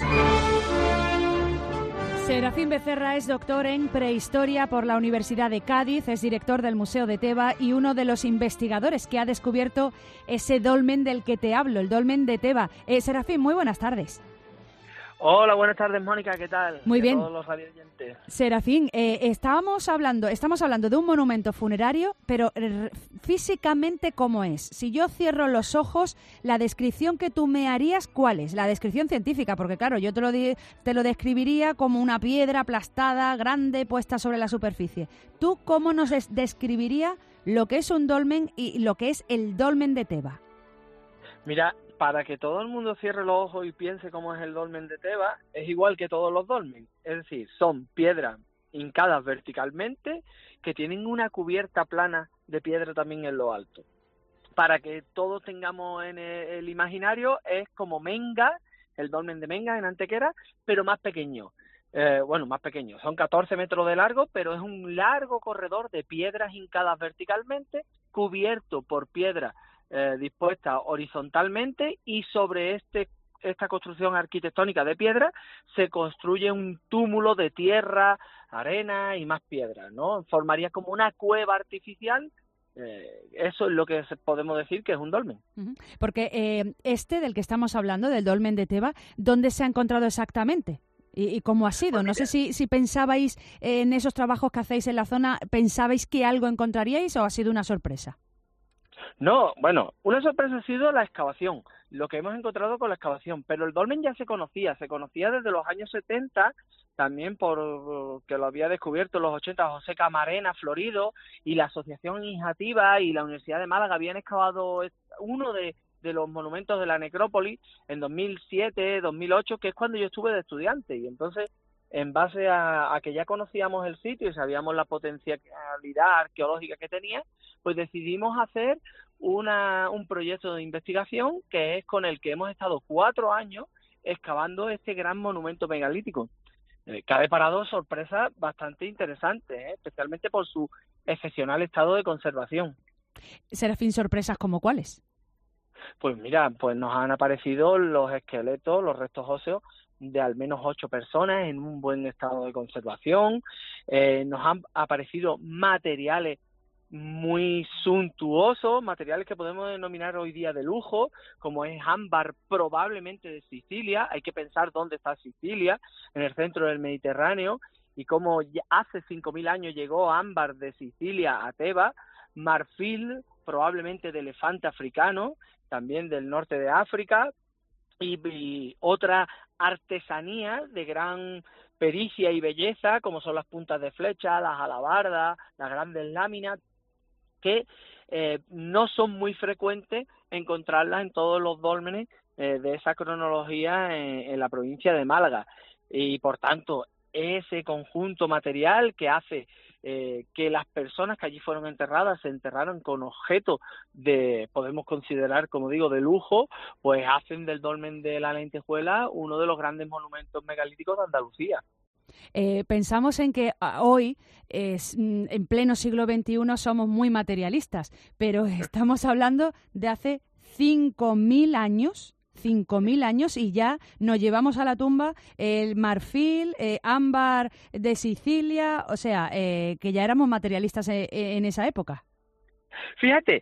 Serafín Becerra es doctor en prehistoria por la Universidad de Cádiz, es director del Museo de Teba y uno de los investigadores que ha descubierto ese dolmen del que te hablo, el dolmen de Teba. Serafín, muy buenas tardes. Hola, buenas tardes, Mónica, ¿qué tal? Muy bien. Todos los radioyentes. Serafín, estamos hablando de un monumento funerario, pero físicamente, ¿cómo es? Si yo cierro los ojos, la descripción que tú me harías, ¿cuál es? La descripción científica, porque claro, yo te lo describiría como una piedra aplastada, grande, puesta sobre la superficie. ¿Tú cómo nos describirías lo que es un dolmen y lo que es el dolmen de Teba? Mira, para que todo el mundo cierre los ojos y piense cómo es el dolmen de Teba, es igual que todos los dolmen. Es decir, son piedras hincadas verticalmente que tienen una cubierta plana de piedra también en lo alto. Para que todos tengamos en el imaginario, es como Menga, el dolmen de Menga en Antequera, pero más pequeño. Más pequeño. Son 14 metros de largo, pero es un largo corredor de piedras hincadas verticalmente, cubierto por piedras dispuesta horizontalmente, y sobre esta construcción arquitectónica de piedra se construye un túmulo de tierra, arena y más piedra, ¿no? Formaría como una cueva artificial. Eso es lo que podemos decir que es un dolmen. Porque del que estamos hablando, del dolmen de Teba, ¿dónde se ha encontrado exactamente? ¿Y cómo ha sido? No sé si pensabais en esos trabajos que hacéis en la zona, ¿pensabais que algo encontraríais o ha sido una sorpresa? No, bueno, una sorpresa ha sido la excavación, lo que hemos encontrado con la excavación, pero el dolmen ya se conocía desde los años 70, también por que lo había descubierto en los 80 José Camarena Florido, y la Asociación Injativa y la Universidad de Málaga habían excavado uno de los monumentos de la necrópolis en 2007, 2008, que es cuando yo estuve de estudiante, y entonces, en base a que ya conocíamos el sitio y sabíamos la potencialidad arqueológica que tenía, pues decidimos hacer un proyecto de investigación que es con el que hemos estado 4 años excavando este gran monumento megalítico. Que ha deparado sorpresas bastante interesantes, especialmente por su excepcional estado de conservación. Serafín, ¿sorpresas como cuáles? Pues mira, pues nos han aparecido los esqueletos, los restos óseos de al menos 8 personas en un buen estado de conservación. Nos han aparecido materiales muy suntuosos, materiales que podemos denominar hoy día de lujo, como es ámbar, probablemente de Sicilia. Hay que pensar dónde está Sicilia, en el centro del Mediterráneo, y cómo ya hace 5.000 años llegó ámbar de Sicilia a Teba, marfil, probablemente de elefante africano, también del norte de África, y otra artesanía de gran pericia y belleza, como son las puntas de flecha, las alabardas, las grandes láminas, que no son muy frecuentes encontrarlas en todos los dólmenes de esa cronología en la provincia de Málaga. Y por tanto, ese conjunto material que hace que las personas que allí fueron enterradas se enterraron con objetos podemos considerar, como digo, de lujo, pues hacen del dolmen de la Lentejuela uno de los grandes monumentos megalíticos de Andalucía. Pensamos en que hoy, en pleno siglo XXI, somos muy materialistas, pero estamos hablando de hace 5.000 años. 5.000 años y ya nos llevamos a la tumba el marfil, ámbar de Sicilia, o sea, que ya éramos materialistas en esa época. Fíjate,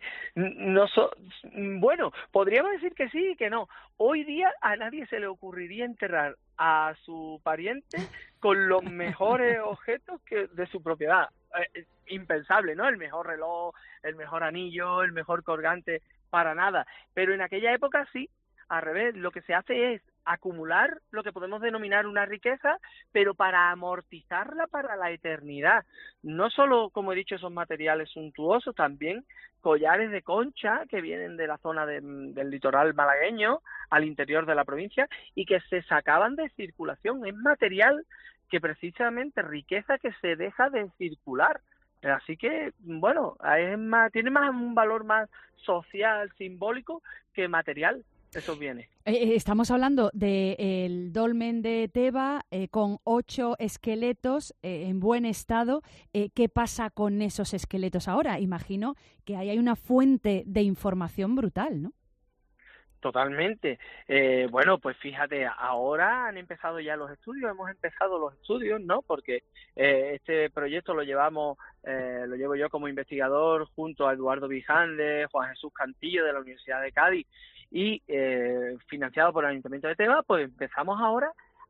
bueno, podríamos decir que sí y que no. Hoy día a nadie se le ocurriría enterrar a su pariente con los mejores objetos de su propiedad. impensable, ¿no? El mejor reloj, el mejor anillo, el mejor colgante, para nada. Pero en aquella época sí, al revés, lo que se hace es acumular lo que podemos denominar una riqueza, pero para amortizarla para la eternidad. No solo, como he dicho, esos materiales suntuosos, también collares de concha que vienen de la zona del litoral malagueño al interior de la provincia y que se sacaban de circulación. Es material que precisamente riqueza que se deja de circular. Así que, bueno, tiene más un valor más social, simbólico que material. Esos bienes. Estamos hablando del dolmen de Teba con 8 esqueletos en buen estado. ¿Qué pasa con esos esqueletos ahora? Imagino que ahí hay una fuente de información brutal, ¿no? Totalmente. Bueno, pues fíjate, ahora han empezado ya los estudios, hemos empezado los estudios, ¿no? Porque este proyecto lo llevo yo como investigador junto a Eduardo Vijande, Juan Jesús Cantillo de la Universidad de Cádiz y financiado por el Ayuntamiento de Teba. Pues empezamos ahora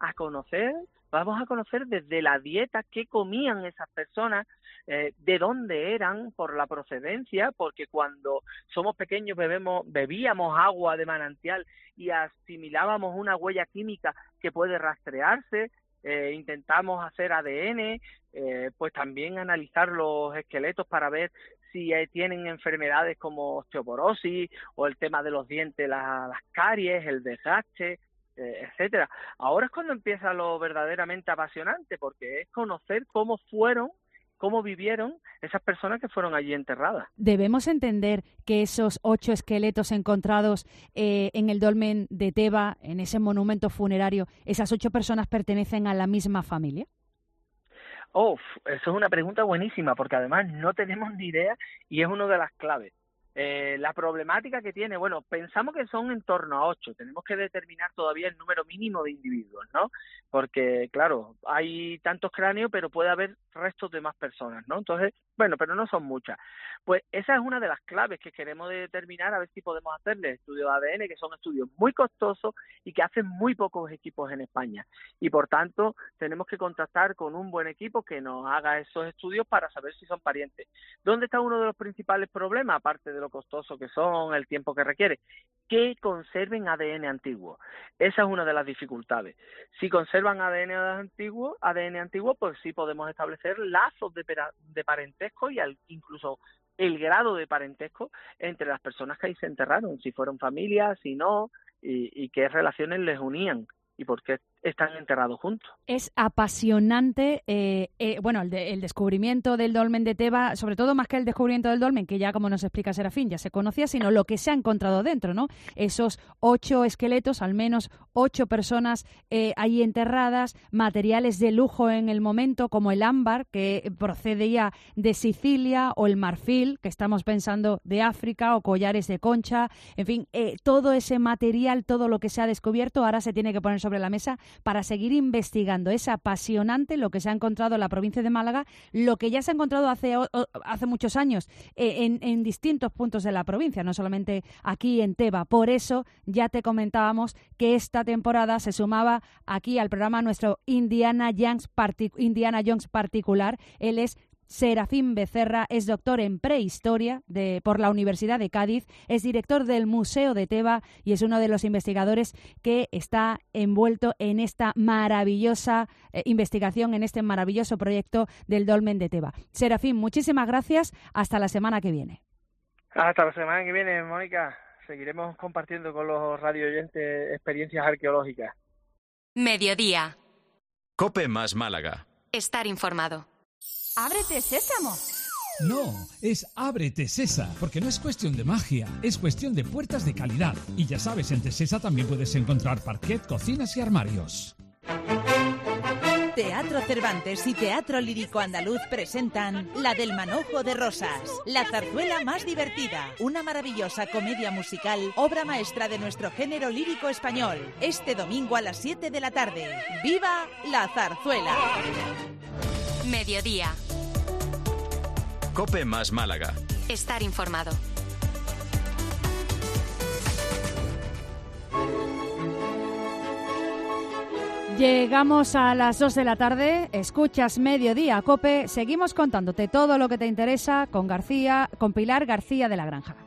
vamos a conocer desde la dieta qué comían esas personas, de dónde eran, por la procedencia, porque cuando somos pequeños bebíamos agua de manantial y asimilábamos una huella química que puede rastrearse. Intentamos hacer ADN, pues también analizar los esqueletos para ver si tienen enfermedades como osteoporosis o el tema de los dientes, las caries, el desgaste, etcétera. Ahora es cuando empieza lo verdaderamente apasionante, porque es conocer cómo vivieron esas personas que fueron allí enterradas. Debemos entender que esos 8 esqueletos encontrados en el dolmen de Teba, en ese monumento funerario, esas 8 personas pertenecen a la misma familia. Eso es una pregunta buenísima, porque además no tenemos ni idea y es una de las claves. La problemática que tiene, bueno, pensamos que son en torno a 8, tenemos que determinar todavía el número mínimo de individuos, ¿no? Porque, claro, hay tantos cráneos, pero puede haber restos de más personas, ¿no? Entonces, bueno, pero no son muchas. Pues esa es una de las claves que queremos determinar, a ver si podemos hacerle estudios de ADN, que son estudios muy costosos y que hacen muy pocos equipos en España. Y, por tanto, tenemos que contactar con un buen equipo que nos haga esos estudios para saber si son parientes. ¿Dónde está uno de los principales problemas, aparte de lo costoso que son, el tiempo que requiere? Que conserven ADN antiguo. Esa es una de las dificultades. Si conservan ADN antiguo, pues sí podemos establecer lazos de parentesco y incluso el grado de parentesco entre las personas que ahí se enterraron, si fueron familias, si no, y qué relaciones les unían y por qué están enterrados juntos. Es apasionante, el descubrimiento del dolmen de Teba, sobre todo más que el descubrimiento del dolmen, que ya, como nos explica Serafín, ya se conocía, sino lo que se ha encontrado dentro, ¿no? Esos 8 esqueletos, al menos 8 personas ahí enterradas, materiales de lujo en el momento, como el ámbar, que procedía de Sicilia, o el marfil, que estamos pensando de África, o collares de concha, en fin, todo ese material, todo lo que se ha descubierto, ahora se tiene que poner sobre la mesa para seguir investigando. Es apasionante lo que se ha encontrado en la provincia de Málaga, lo que ya se ha encontrado hace muchos años en distintos puntos de la provincia, no solamente aquí en Teba. Por eso ya te comentábamos que esta temporada se sumaba aquí al programa nuestro Indiana Jones particular. Él es Serafín Becerra, es doctor en prehistoria por la Universidad de Cádiz, es director del Museo de Teba y es uno de los investigadores que está envuelto en esta maravillosa investigación, en este maravilloso proyecto del dolmen de Teba. Serafín, muchísimas gracias. Hasta la semana que viene. Hasta la semana que viene, Mónica. Seguiremos compartiendo con los radioyentes experiencias arqueológicas. Mediodía. COPE más Málaga. Estar informado. ¡Ábrete, Sésamo! No, es Ábrete Sesa, porque no es cuestión de magia, es cuestión de puertas de calidad. Y ya sabes, en Tesesa también puedes encontrar parquet, cocinas y armarios. Teatro Cervantes y Teatro Lírico Andaluz presentan La del Manojo de Rosas, la zarzuela más divertida, una maravillosa comedia musical, obra maestra de nuestro género lírico español. Este domingo a las 7 de la tarde. ¡Viva la zarzuela! Mediodía. COPE más Málaga. Estar informado. Llegamos a las 2 de la tarde, escuchas Mediodía Cope, seguimos contándote todo lo que te interesa con Pilar García de la Granja.